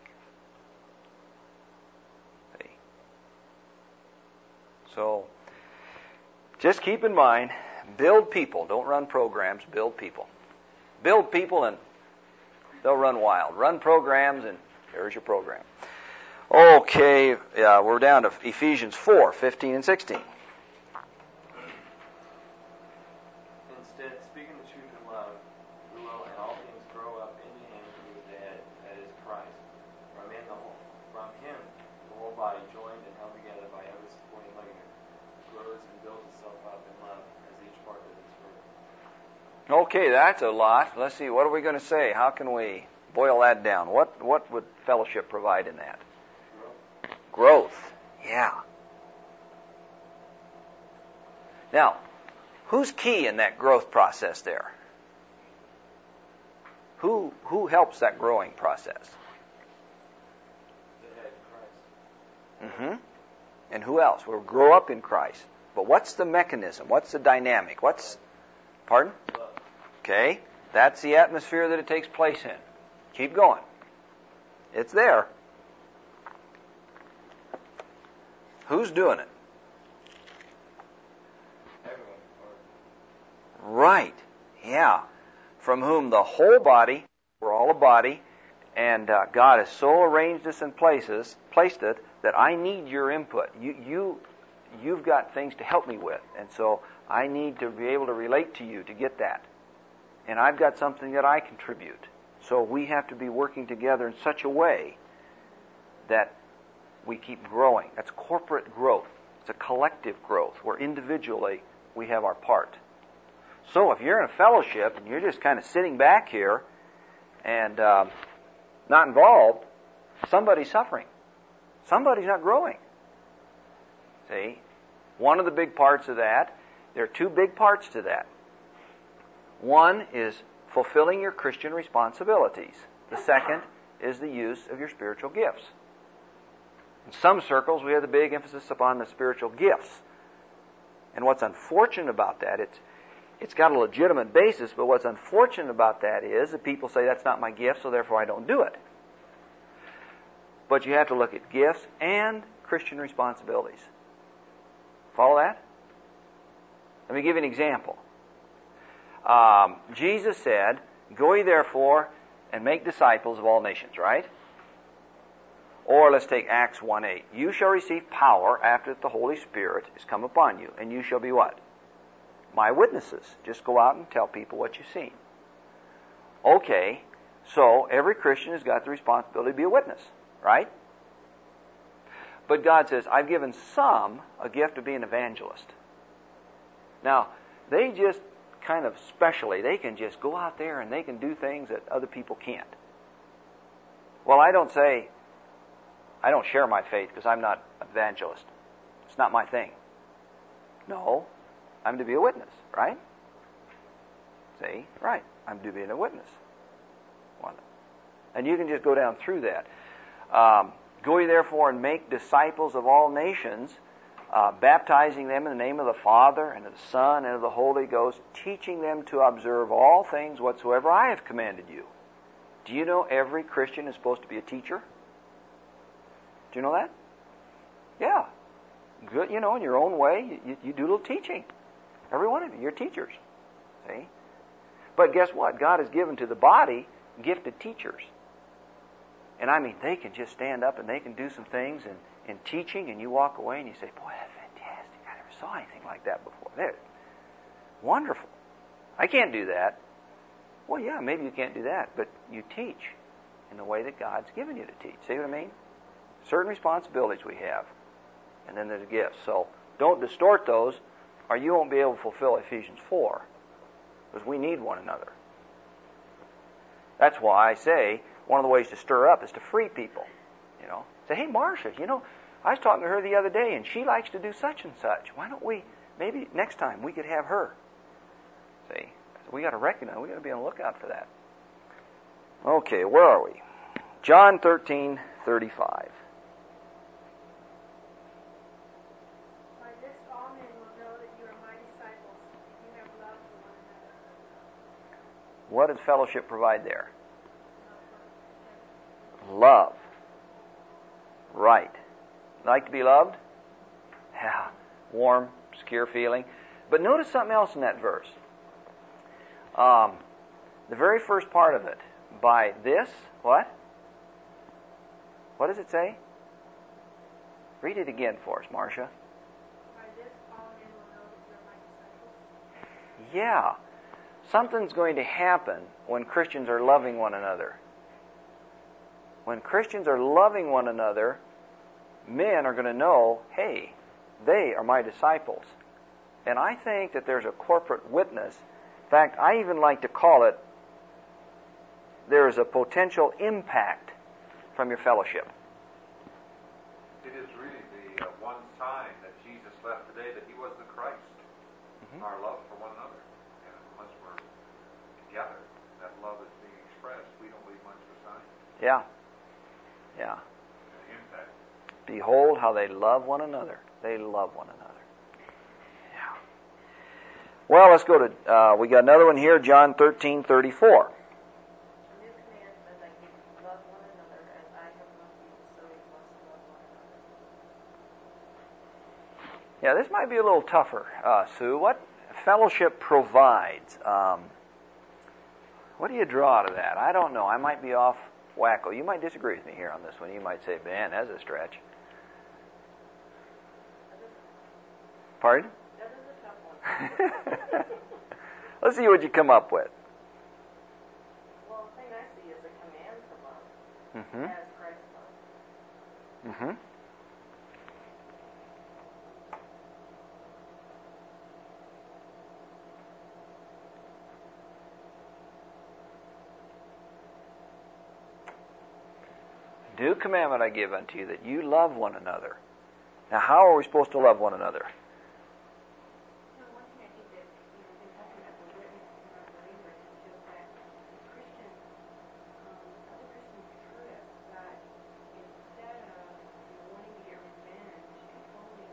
See? So, just keep in mind, build people. Don't run programs, build people. Build people and they'll run wild. Run programs and there's your program. Okay, we're down to Ephesians 4:15 and 16. Instead, speaking the truth in love, we will in all things grow up into Him who is the head, that is Christ. From Him, the whole body, joined and held together by every supporting ligament, grows and builds itself up in love as each part does its work. Okay, that's a lot. Let's see, what are we going to say? How can we boil that down? What would fellowship provide in that? Growth. Yeah. Now, who's key in that growth process there? Who helps that growing process? The head, Christ. And who else? We'll grow up in Christ. But what's the mechanism? What's the dynamic? Pardon? Love. Okay, that's the atmosphere that it takes place in. Keep going. It's there. Who's doing it? Everyone. Right. Yeah. From whom the whole body, we're all a body, And God has so arranged this in placed it, that I need your input. You've got things to help me with, and so I need to be able to relate to you to get that. And I've got something that I contribute. So we have to be working together in such a way that we keep growing. That's corporate growth. It's a collective growth, where individually we have our part. So if you're in a fellowship and you're just kind of sitting back here and not involved, somebody's suffering. Somebody's not growing. See? One of the big parts of that, there are two big parts to that. One is fulfilling your Christian responsibilities. The second is the use of your spiritual gifts. In some circles, we have the big emphasis upon the spiritual gifts. And what's unfortunate about that, it's got a legitimate basis, but what's unfortunate about that is that people say, that's not my gift, so therefore I don't do it. But you have to look at gifts and Christian responsibilities. Follow that? Let me give you an example. Jesus said, "Go ye therefore and make disciples of all nations," right? Or let's take Acts 1:8. "You shall receive power after the Holy Spirit is come upon you, and you shall be" what? "My witnesses." Just go out and tell people what you've seen. Okay, so every Christian has got the responsibility to be a witness, right? But God says, I've given some a gift of being an evangelist. Now, they just kind of specially, they can just go out there and they can do things that other people can't. Well, I don't share my faith because I'm not an evangelist. It's not my thing. No, I'm to be a witness, right? See? Right. I'm to be a witness. And you can just go down through that. Go ye therefore and make disciples of all nations, baptizing them in the name of the Father and of the Son and of the Holy Ghost, teaching them to observe all things whatsoever I have commanded you. Do you know every Christian is supposed to be a teacher? Do you know that? Yeah. Good, in your own way, you do a little teaching. Every one of you, you're teachers. See? But guess what? God has given to the body gifted teachers. And I mean, they can just stand up and they can do some things in teaching, and you walk away and you say, boy, that's fantastic. I never saw anything like that before. They're wonderful. I can't do that. Well, yeah, maybe you can't do that, but you teach in the way that God's given you to teach. See what I mean? Certain responsibilities we have, and then there's gifts. So don't distort those, or you won't be able to fulfill Ephesians 4, because we need one another. That's why I say one of the ways to stir up is to free people. Say, hey, Marcia, I was talking to her the other day, and she likes to do such and such. Why don't we, maybe next time we could have her? See, so we got to recognize, we got to be on the lookout for that. Okay, where are we? John 13:35. What does fellowship provide there? Love. Right. Like to be loved? Yeah. Warm, secure feeling. But notice something else in that verse. The very first part of it. By this, what? What does it say? Read it again for us, Marcia. By this all men will know that you're my disciples. Yeah. Something's going to happen when Christians are loving one another. When Christians are loving one another, men are going to know, hey, they are my disciples. And I think that there's a corporate witness. In fact, I even like to call it, there is a potential impact from your fellowship. It is really the one sign that Jesus left today that he was the Christ. Mm-hmm. Our love for one another. And unless we're together, that love is being expressed, we don't leave much of a sign. Yeah. Yeah. Impact. Behold how they love one another. They love one another. Yeah. Well, let's go to, we got another one here, John 13:34. Yeah, this might be a little tougher, Sue. What fellowship provides? What do you draw out of that? I don't know. I might be off wacko. You might disagree with me here on this one. You might say, man, that's a stretch. Pardon? That is a tough one. Let's see what you come up with. Well, the thing I see is a command to love, Mm-hmm. as Christ loved. Mm-hmm. New commandment I give unto you, that you love one another. Now, how are we supposed to love one another? One thing I think that, in talking about the witness in our believers, is just that Christians, other Christians trip that instead of wanting to get revenge and holding,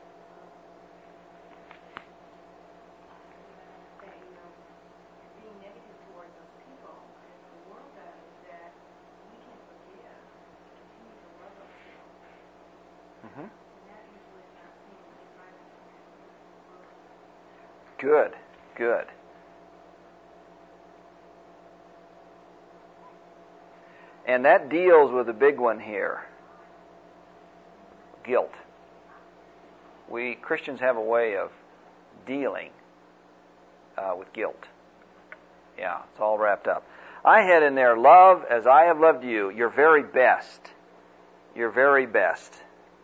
being negative towards those people, as the world does, that we can forgive and continue to love those people. Mm-hmm. And that usually is not seen in private world. Good, good. And that deals with a big one here. Guilt. We Christians have a way of dealing with guilt. Yeah, it's all wrapped up. I had in there, love as I have loved you, your very best. Your very best.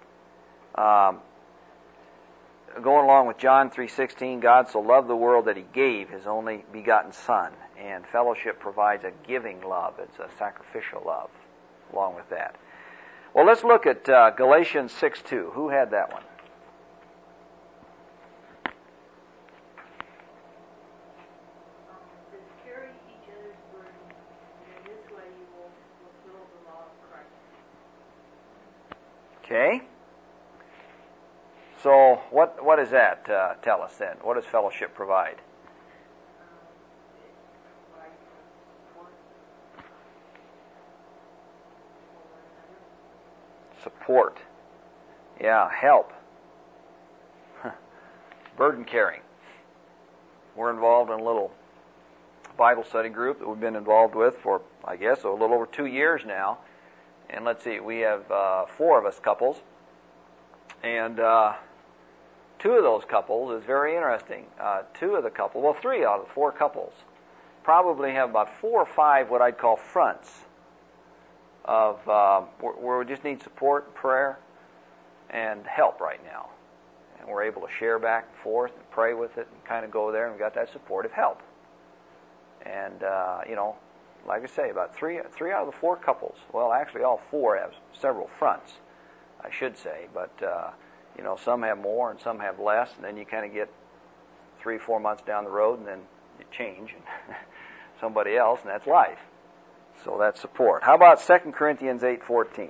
Going along with John 3:16, God so loved the world that He gave His only begotten Son. And fellowship provides a giving love. It's a sacrificial love along with that. Well, let's look at Galatians 6:2. Who had that one? Says, carry each other's burdens, and in this way you will fulfill the law of Christ. Okay. So what does that tell us then? What does fellowship provide? It provides support for one another. Support. Yeah, help. Burden carrying. We're involved in a little Bible study group that we've been involved with for, I guess, a little over 2 years now. And let's see, we have 4 of us couples. And 2 of those couples is very interesting. 2 of the couples, well, 3 out of the 4 couples probably have about 4 or 5 what I'd call fronts of where we just need support, prayer, and help right now. And we're able to share back and forth and pray with it and kind of go there, and we've got that supportive help. And, like I say, about 3 out of the 4 couples, well, actually all 4 have several fronts, I should say, but, some have more and some have less, and then you kind of get 3-4 months down the road, and then you change, and somebody else, and that's life. So that's support. How about 2 Corinthians 8:14?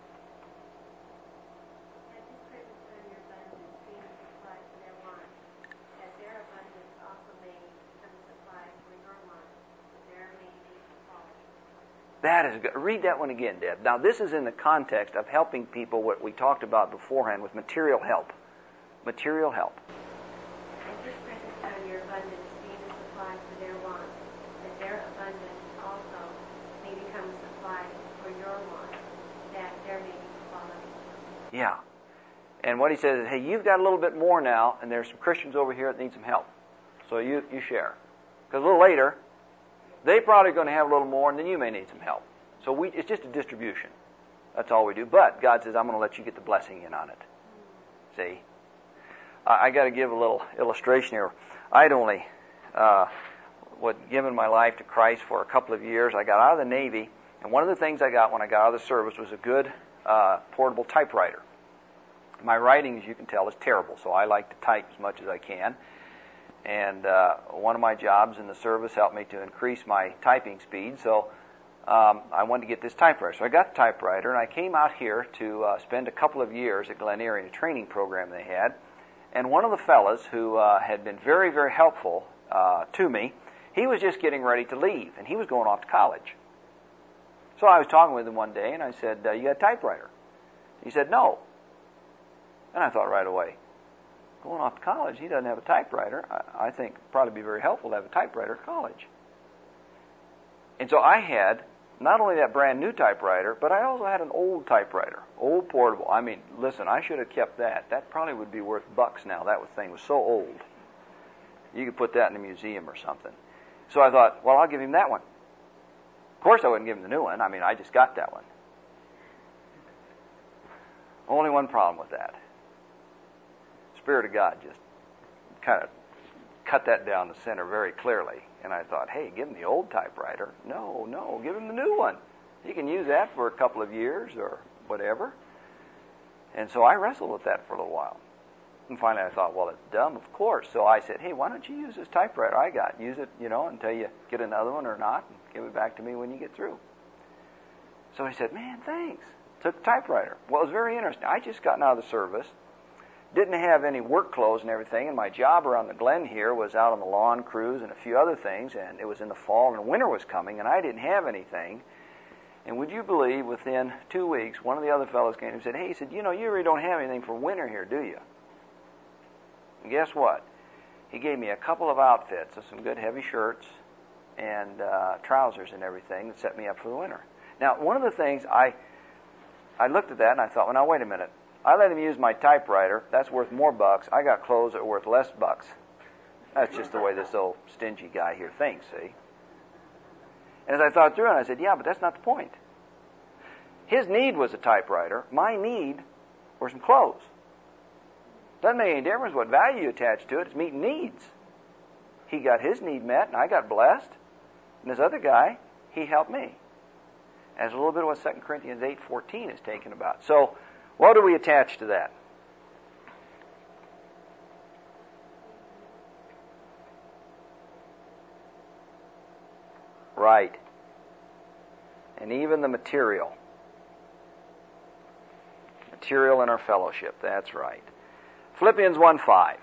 That is good. Read that one again, Deb. Now, this is in the context of helping people, what we talked about beforehand, with material help. Material help. And just grant us out of your abundance, being a supply for their wants, that their abundance also may become a supply for your wants, that there may be quality. Yeah. And what he says is, hey, you've got a little bit more now, and there's some Christians over here that need some help. So you share. Because a little later, they're probably going to have a little more, and then you may need some help. So it's just a distribution. That's all we do. But God says, I'm going to let you get the blessing in on it. See? I got to give a little illustration here. I'd only given my life to Christ for a couple of years. I got out of the Navy, and one of the things I got when I got out of the service was a good portable typewriter. My writing, as you can tell, is terrible, so I like to type as much as I can. And one of my jobs in the service helped me to increase my typing speed, so I wanted to get this typewriter. So I got the typewriter, and I came out here to spend a couple of years at Glen Erie in a training program they had. And one of the fellas who had been very, very helpful to me, he was just getting ready to leave, and he was going off to college. So I was talking with him one day, and I said, you got a typewriter? He said, no. And I thought right away, going off to college, he doesn't have a typewriter. I think it'd probably be very helpful to have a typewriter at college. And so I had not only that brand new typewriter, but I also had an old typewriter, old portable. I mean, listen, I should have kept that. That probably would be worth bucks now. That thing was so old. You could put that in a museum or something. So I thought, well, I'll give him that one. Of course I wouldn't give him the new one. I mean, I just got that one. Only one problem with that. Spirit of God just kind of cut that down the center very clearly. And I thought, hey, give him the old typewriter. No, give him the new one. He can use that for a couple of years or whatever. And so I wrestled with that for a little while. And finally I thought, well, it's dumb, of course. So I said, hey, why don't you use this typewriter I got? Use it, until you get another one or not, and give it back to me when you get through. So he said, man, thanks. Took the typewriter. Well, it was very interesting. I just gotten out of the service. Didn't have any work clothes and everything, and my job around the Glen here was out on the lawn crews and a few other things, and it was in the fall and winter was coming, and I didn't have anything. And would you believe, within 2 weeks, one of the other fellows came and said, hey, he said, you really don't have anything for winter here, do you? And guess what? He gave me a couple of outfits of some good heavy shirts and trousers and everything that set me up for the winter. Now, one of the things I looked at that and I thought, well, now wait a minute. I let him use my typewriter. That's worth more bucks. I got clothes that are worth less bucks. That's just the way this old stingy guy here thinks, see? And as I thought through it, I said, yeah, but that's not the point. His need was a typewriter. My need were some clothes. Doesn't make any difference what value you attach to it. It's meeting needs. He got his need met, and I got blessed. And this other guy, he helped me. And it's a little bit of what 2 Corinthians 8:14 is taking about. So, what do we attach to that? Right. And even the material. Material in our fellowship, that's right. Philippians 1:5.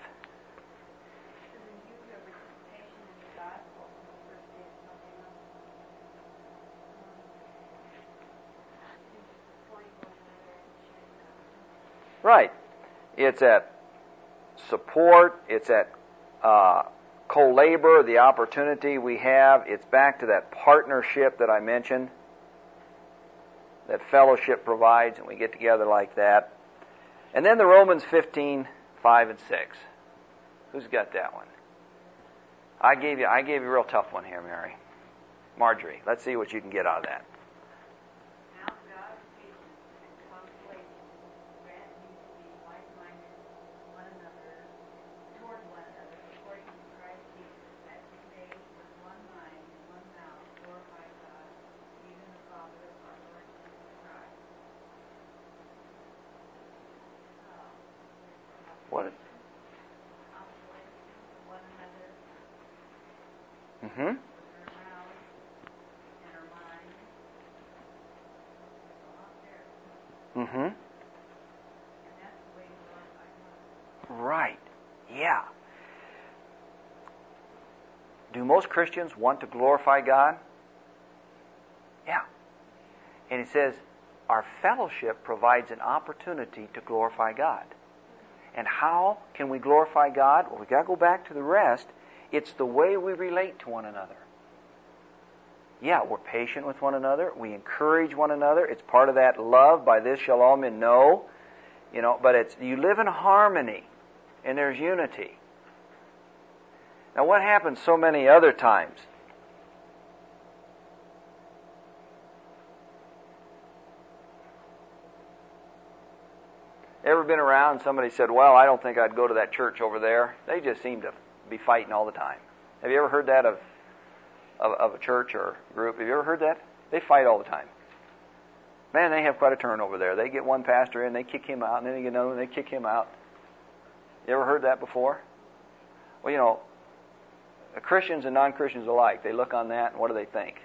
Right. It's at support, it's at co-labor, the opportunity we have. It's back to that partnership that I mentioned, that fellowship provides, and we get together like that. And then the Romans 15:5 and 6. Who's got that one? I gave you a real tough one here, Mary. Marjorie, let's see what you can get out of that. What? Mm-hmm. Mm-hmm. Right. Yeah. Do most Christians want to glorify God? Yeah. And it says, our fellowship provides an opportunity to glorify God. And how can we glorify God? Well, we've got to go back to the rest. It's the way we relate to one another. Yeah, we're patient with one another. We encourage one another. It's part of that love. By this shall all men know. But it's you live in harmony, and there's unity. Now, what happens so many other times? Ever been around and somebody said, well, I don't think I'd go to that church over there. They just seem to be fighting all the time. Have you ever heard that of a church or group? Have you ever heard that? They fight all the time. Man, they have quite a turnover there. They get one pastor in, they kick him out, and then they get another one, they kick him out. You ever heard that before? Well, Christians and non-Christians alike, they look on that, and what do they think?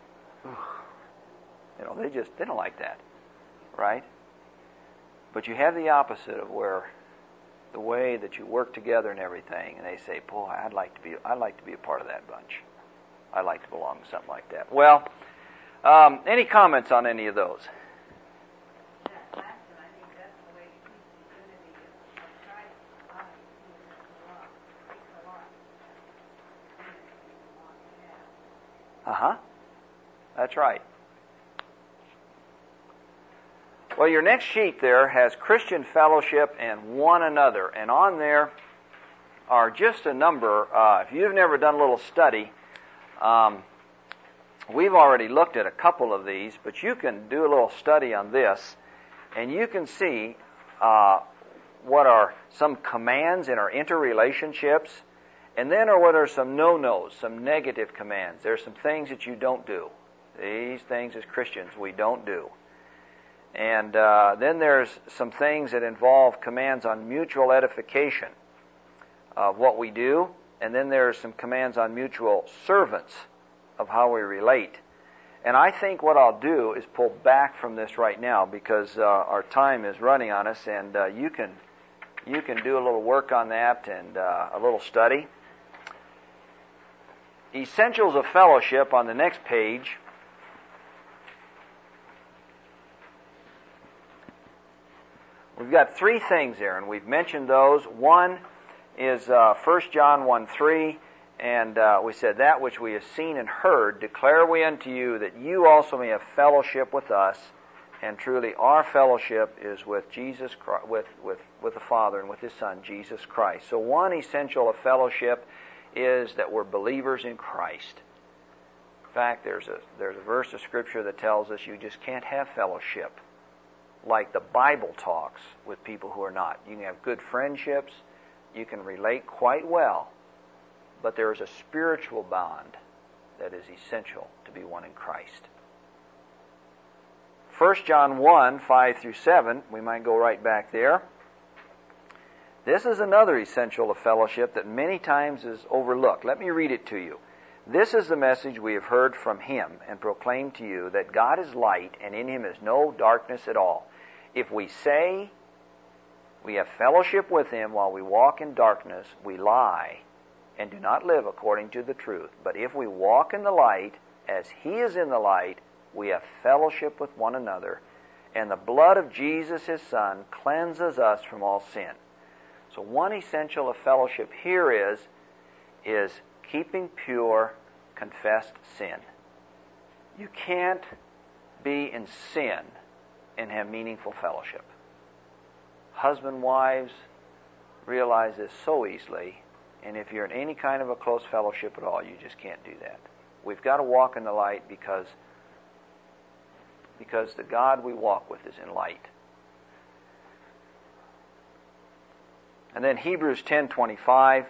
They don't like that, right? But you have the opposite of where the way that you work together and everything, and they say, boy, I'd like to be a part of that bunch. I'd like to belong to something like that. Well, any comments on any of those? That last one, I think that's the way to keep the unity of Christ alive. It's a lot. Takes a lot. Unity is a lot to have. Uh-huh. That's right. Well, your next sheet there has Christian fellowship and one another. And on there are just a number. If you've never done a little study, we've already looked at a couple of these, but you can do a little study on this, and you can see what are some commands in our interrelationships, and then what are some no-nos, some negative commands. There's some things that you don't do. These things as Christians we don't do. And then there's some things that involve commands on mutual edification of what we do, and then there's some commands on mutual servants of how we relate. And I think what I'll do is pull back from this right now because our time is running on us, and you can do a little work on that and a little study. Essentials of fellowship on the next page. We've got three things there, and we've mentioned those. One is 1 John 1:3, and we said, that which we have seen and heard declare we unto you, that you also may have fellowship with us. And truly our fellowship is with Jesus Christ, with the Father and with His Son, Jesus Christ. So one essential of fellowship is that we're believers in Christ. In fact, there's a verse of Scripture that tells us you just can't have fellowship like the Bible talks with people who are not. You can have good friendships, you can relate quite well, but there is a spiritual bond that is essential to be one in Christ. 1 John 1, 5 through 7, we might go right back there. This is another essential of fellowship that many times is overlooked. Let me read it to you. This is the message we have heard from Him and proclaimed to you, that God is light, and in Him is no darkness at all. If we say we have fellowship with Him while we walk in darkness, we lie and do not live according to the truth. But if we walk in the light, as He is in the light, we have fellowship with one another, and the blood of Jesus, His Son, cleanses us from all sin. So one essential of fellowship here is keeping pure confessed sin. You can't be in sin and have meaningful fellowship. Husband, wives, realize this so easily, and if you're in any kind of a close fellowship at all, you just can't do that. We've got to walk in the light because the God we walk with is in light. And then Hebrews 10:25.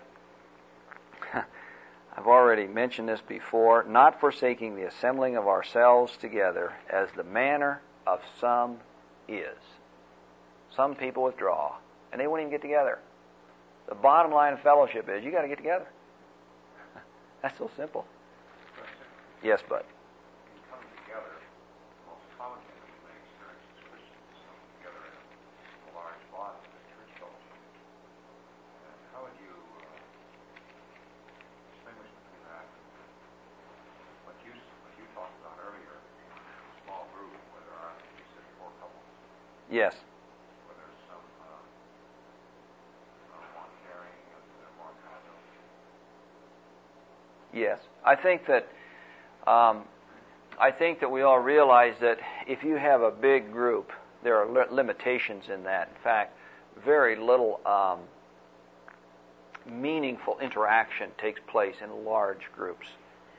I've already mentioned this before. Not forsaking the assembling of ourselves together, as the manner of some is. Some people withdraw, and they won't even get together. The bottom line of fellowship is you got to get together. That's so simple. Yes, bud. In coming together, the most common thing that we may experience as Christians is coming together in a large body, a church fellowship. And how would you distinguish between that and what you talked about earlier, a small group where there are, you said, 4 couples? Yes. Where there's some more caring and more accountability. Yes. I think that we all realize that if you have a big group, there are limitations in that. In fact, very little meaningful interaction takes place in large groups.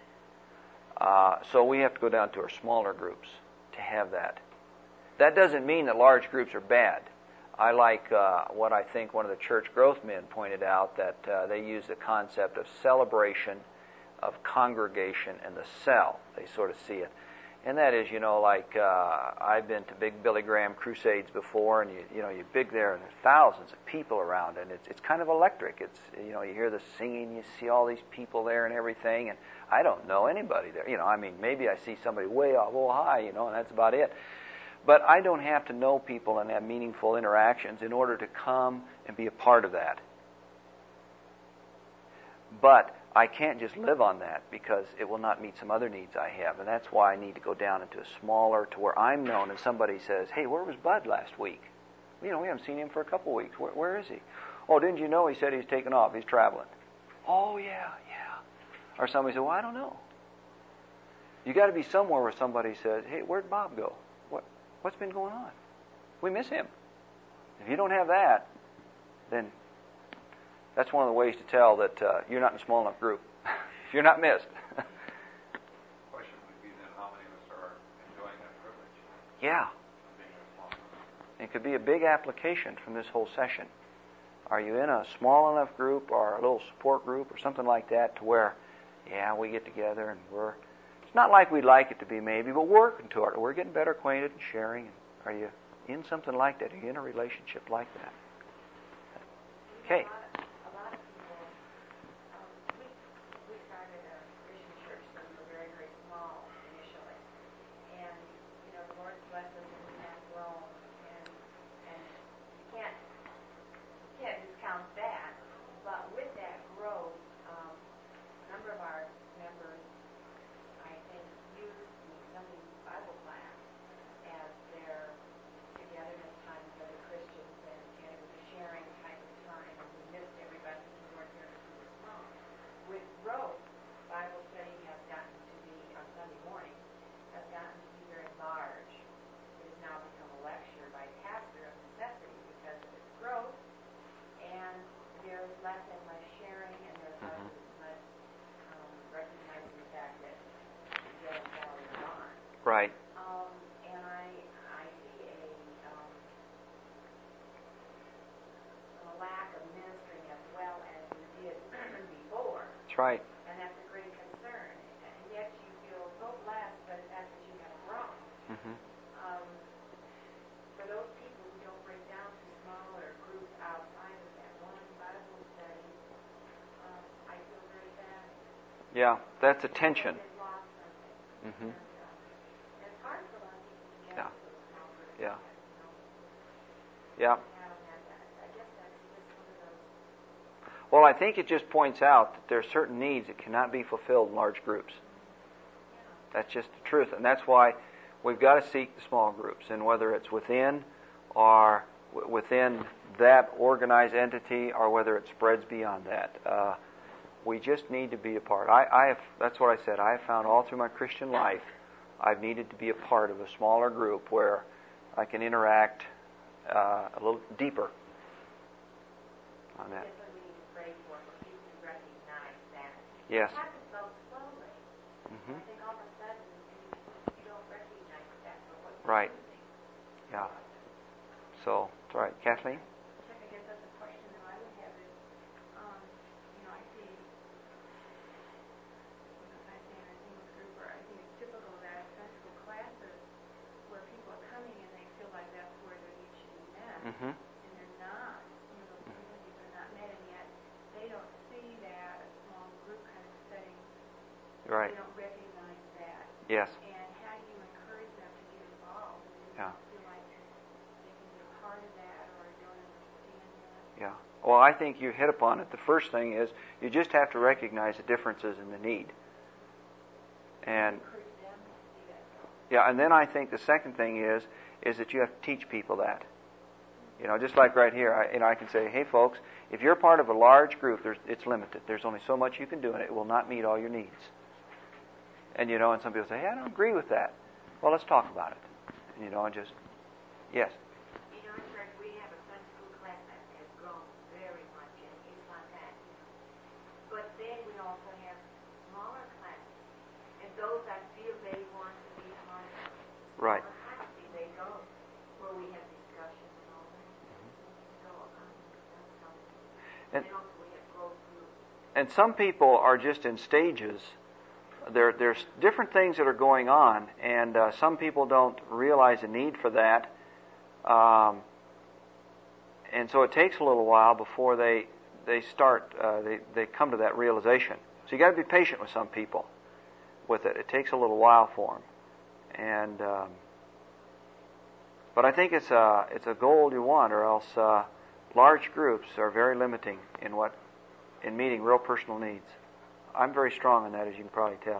So we have to go down to our smaller groups to have that. That doesn't mean that large groups are bad. I like what I think one of the church growth men pointed out, that they use the concept of celebration, of congregation, and the cell. They sort of see it. And that is, I've been to big Billy Graham crusades before, and you're big there, and there's thousands of people around, and it's kind of electric. It's, you hear the singing, you see all these people there and everything, and I don't know anybody there. Maybe I see somebody way off, high, and that's about it. But I don't have to know people and have meaningful interactions in order to come and be a part of that. But I can't just live on that, because it will not meet some other needs I have. And that's why I need to go down into a smaller, to where I'm known, and somebody says, hey, where was Bud last week? We haven't seen him for a couple weeks. Where is he? Oh, didn't you know he said he's taken off? He's traveling. Oh, yeah. Or somebody said, well, I don't know. You got to be somewhere where somebody says, hey, where'd Bob go? What's been going on? We miss him. If you don't have that, then that's one of the ways to tell that you're not in a small enough group. You're not missed. The question would be then how many of us are enjoying that privilege? Yeah. Of being in a small group? It could be a big application from this whole session. Are you in a small enough group or a little support group or something like that to where, yeah, we get together and it's not like we'd like it to be maybe, but we're working toward it. We're getting better acquainted and sharing. Are you in something like that? Are you in a relationship like that? Okay. A lot of people, we started a Christian church when we were very, very small initially. And, the Lord's blessed us and we have grown. And you can't discount that. But with that growth, a number of our members, I think, use the Sunday Bible class as their togetherness time with other Christians, and it was a sharing type of time, and we missed everybody because we weren't there because we were small. With growth, Bible study has gotten to be, on Sunday morning, has gotten to be very large. It has now become a lecture by pastor of necessity because of its growth, and there's less and less sharing, and there's less and less recognizing the fact that the other quality is on. Right. And I see a lack of ministering as well as we did before. That's right. And that's a great concern. And yet you feel so blessed by the fact that you have grown. Mm-hmm. For those people who don't break down to smaller groups outside of that one Bible study, I feel very bad. Yeah, that's a tension. They've lost something. Mm-hmm. And it's hard for a lot of people to get Yeah. to those small groups. Yeah. Yeah. Yeah. I guess that's just one of those. Well, I think it just points out that there are certain needs that cannot be fulfilled in large groups. That's just the truth. And that's why we've got to seek the small groups. And whether it's within or within that organized entity or whether it spreads beyond that, we just need to be a part. That's what I said. I have found all through my Christian life, I've needed to be a part of a smaller group where I can interact a little deeper on that. That's what we need to pray for people to recognize that. Yes. It happens so slowly. Mm-hmm. I think all of a sudden you don't recognize that for what you're Right. doing. Yeah. So, that's right. Kathleen? I guess that's a question that I would have is, I see, I say in a singles group, or I think it's typical that Sunday school classes where people are coming and they feel like that's where their needs should be met, Mm-hmm. and they're not, those communities are not met, and yet they don't see that a small group kind of setting, Right. they don't recognize that. Yes. And how do you encourage them to get involved? Do they Yeah. feel like they can be a part of that, or don't understand that? Yeah. Well, I think you hit upon it. The first thing is you just have to recognize the differences in the need. And Encourage them to see that. yeah, and then I think the second thing is that you have to teach people that. Just like right here, I can say, hey folks, if you're part of a large group, it's limited. There's only so much you can do, and it will not meet all your needs. And and some people say, hey, I don't agree with that. Well, let's talk about it. And just yes. In our church, we have a Sunday school class that has grown very much, and it's like that. But then we also have smaller classes, and those I feel they want to be part of. Right. Classes, they go where we have discussions and all that. So that's something. And also we have growth groups. And some people are just in stages. There's different things that are going on, and some people don't realize the need for that. And so it takes a little while before they start, they come to that realization. So you got to be patient with some people with it. It takes a little while for them. And but I think it's a goal you want, or else large groups are very limiting in meeting real personal needs. I'm very strong on that, as you can probably tell.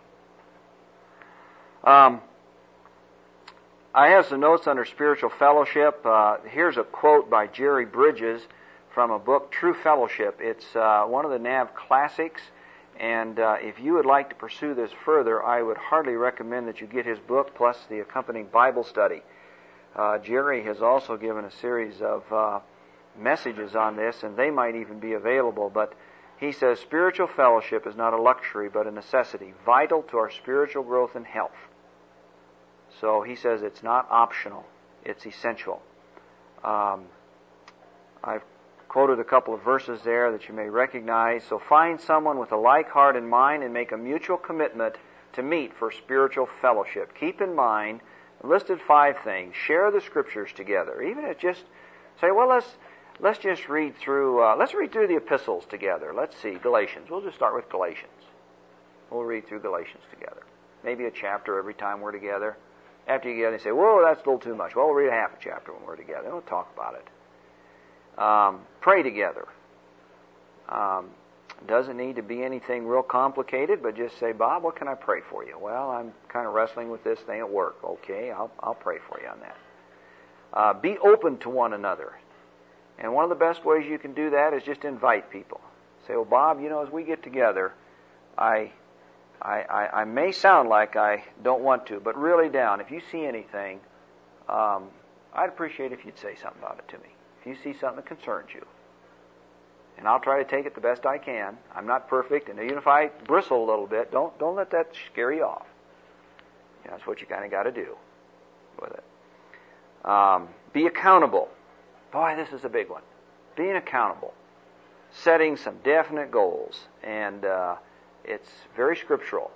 I have some notes under spiritual fellowship. Here's a quote by Jerry Bridges from a book, True Fellowship. It's one of the NAV classics, and if you would like to pursue this further, I would heartily recommend that you get his book plus the accompanying Bible study. Jerry has also given a series of messages on this, and they might even be available, but he says spiritual fellowship is not a luxury but a necessity, vital to our spiritual growth and health. So he says it's not optional, it's essential. I've quoted a couple of verses there that you may recognize. So find someone with a like heart and mind and make a mutual commitment to meet for spiritual fellowship. Keep in mind, I've listed 5 things. Share the Scriptures together. Even if just say, well, let's just read through the epistles together. Let's see, Galatians. We'll just start with Galatians. We'll read through Galatians together. Maybe a chapter every time we're together. After you get together, you say, whoa, that's a little too much. Well, we'll read a half a chapter when we're together. We'll talk about it. Pray together. Doesn't need to be anything real complicated, but just say, Bob, what can I pray for you? Well, I'm kind of wrestling with this thing at work. Okay, I'll pray for you on that. Be open to one another. And one of the best ways you can do that is just invite people. Say, well, Bob, as we get together, I may sound like I don't want to, but really down, if you see anything, I'd appreciate if you'd say something about it to me. If you see something that concerns you. And I'll try to take it the best I can. I'm not perfect, and even if I bristle a little bit, don't let that scare you off. That's what you kind of got to do with it. Be accountable. Boy, this is a big one. Being accountable. Setting some definite goals. And it's very scriptural.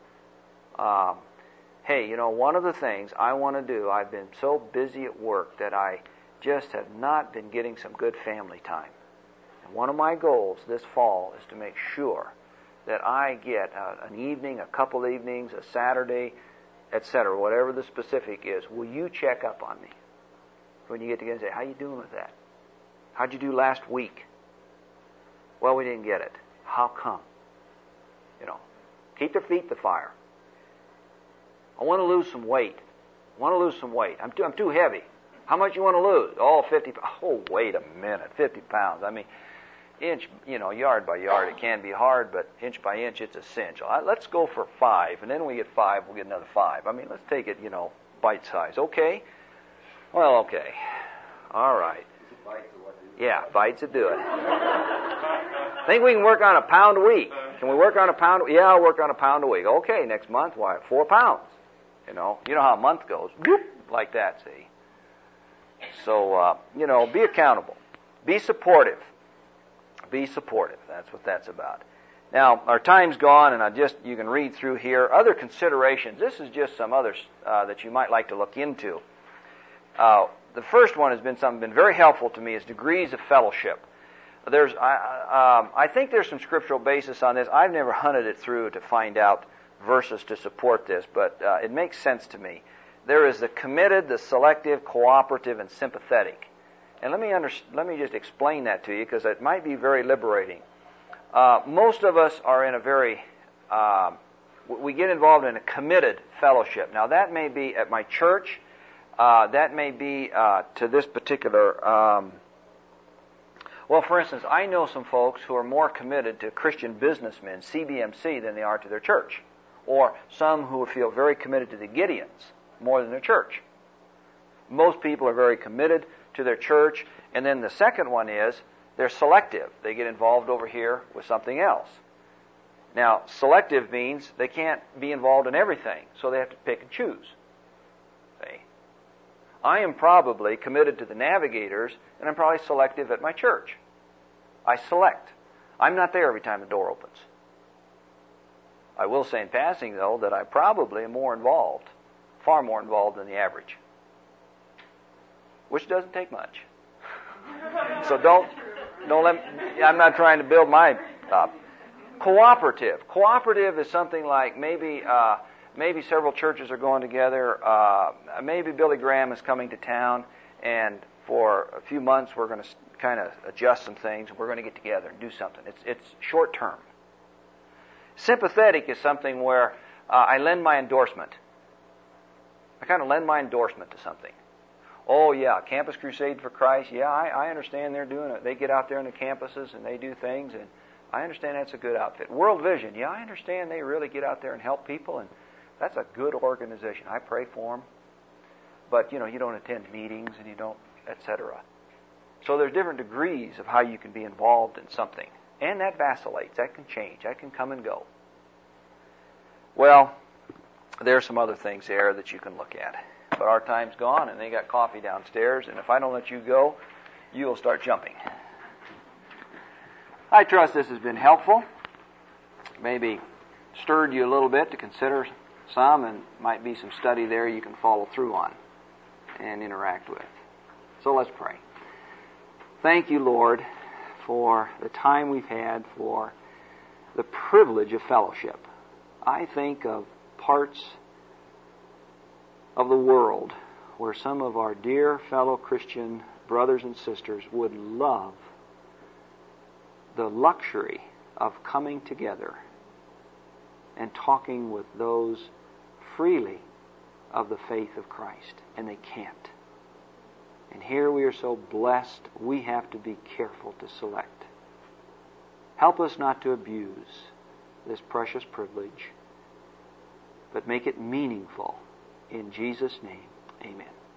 Hey, one of the things I want to do, I've been so busy at work that I just have not been getting some good family time. And one of my goals this fall is to make sure that I get an evening, a couple evenings, a Saturday, etc., whatever the specific is. Will you check up on me when you get together and say, how you doing with that? How'd you do last week? Well, we didn't get it. How come? Keep their feet to the fire. I want to lose some weight. I'm too heavy. How much you want to lose? Oh, 50. Oh, wait a minute. 50 pounds. I mean, inch, yard by yard, it can be hard, but inch by inch, it's a cinch. Let's go for 5, and then when we get 5, we'll get another 5. I mean, let's take it, bite size. Okay? Well, okay. All right. Yeah, bites will do it. Think we can work on a pound a week? Can we work on a pound? Yeah, I'll work on a pound a week. Okay, next month, 4 pounds. You know how a month goes. Whoop, like that, see? So, be accountable. Be supportive. Be supportive. That's what that's about. Now, our time's gone, and you can read through here. Other considerations. This is just some others that you might like to look into. The first one has been very helpful to me is degrees of fellowship. I think there's some scriptural basis on this. I've never hunted it through to find out verses to support this, but it makes sense to me. There is the committed, the selective, cooperative, and sympathetic. And let me just explain that to you because it might be very liberating. Most of us are in we get involved in a committed fellowship. Now that may be at my church, that may be to this particular. Well, for instance, I know some folks who are more committed to Christian businessmen, CBMC, than they are to their church. Or some who feel very committed to the Gideons more than their church. Most people are very committed to their church. And then the second one is they're selective. They get involved over here with something else. Now, selective means they can't be involved in everything, so they have to pick and choose. See? I am probably committed to the Navigators, and I'm probably selective at my church. I select. I'm not there every time the door opens. I will say in passing, though, that I probably am far more involved than the average. Which doesn't take much. So don't I'm not trying to build my up. Cooperative. Cooperative is something like maybe several churches are going together. Maybe Billy Graham is coming to town, and for a few months we're going to kind of adjust some things. We're going to get together and do something. It's short term. Sympathetic is something where I lend my endorsement. I kind of lend my endorsement to something. Oh yeah, Campus Crusade for Christ. Yeah, I understand they're doing it. They get out there in the campuses and they do things, and I understand that's a good outfit. World Vision. Yeah, I understand they really get out there and help people, and that's a good organization. I pray for but you don't attend meetings and you don't, etc. So there's different degrees of how you can be involved in something. And that vacillates, that can change, that can come and go. Well, there's some other things there that you can look at. But our time's gone, and they got coffee downstairs, and if I don't let you go, you'll start jumping. I trust this has been helpful. Maybe stirred you a little bit to consider some, and might be some study there you can follow through on and interact with. So let's pray. Thank you, Lord, for the time we've had, for the privilege of fellowship. I think of parts of the world where some of our dear fellow Christian brothers and sisters would love the luxury of coming together and talking with those freely of the faith of Christ, and they can't. And here we are so blessed, we have to be careful to select. Help us not to abuse this precious privilege, but make it meaningful. In Jesus' name, amen.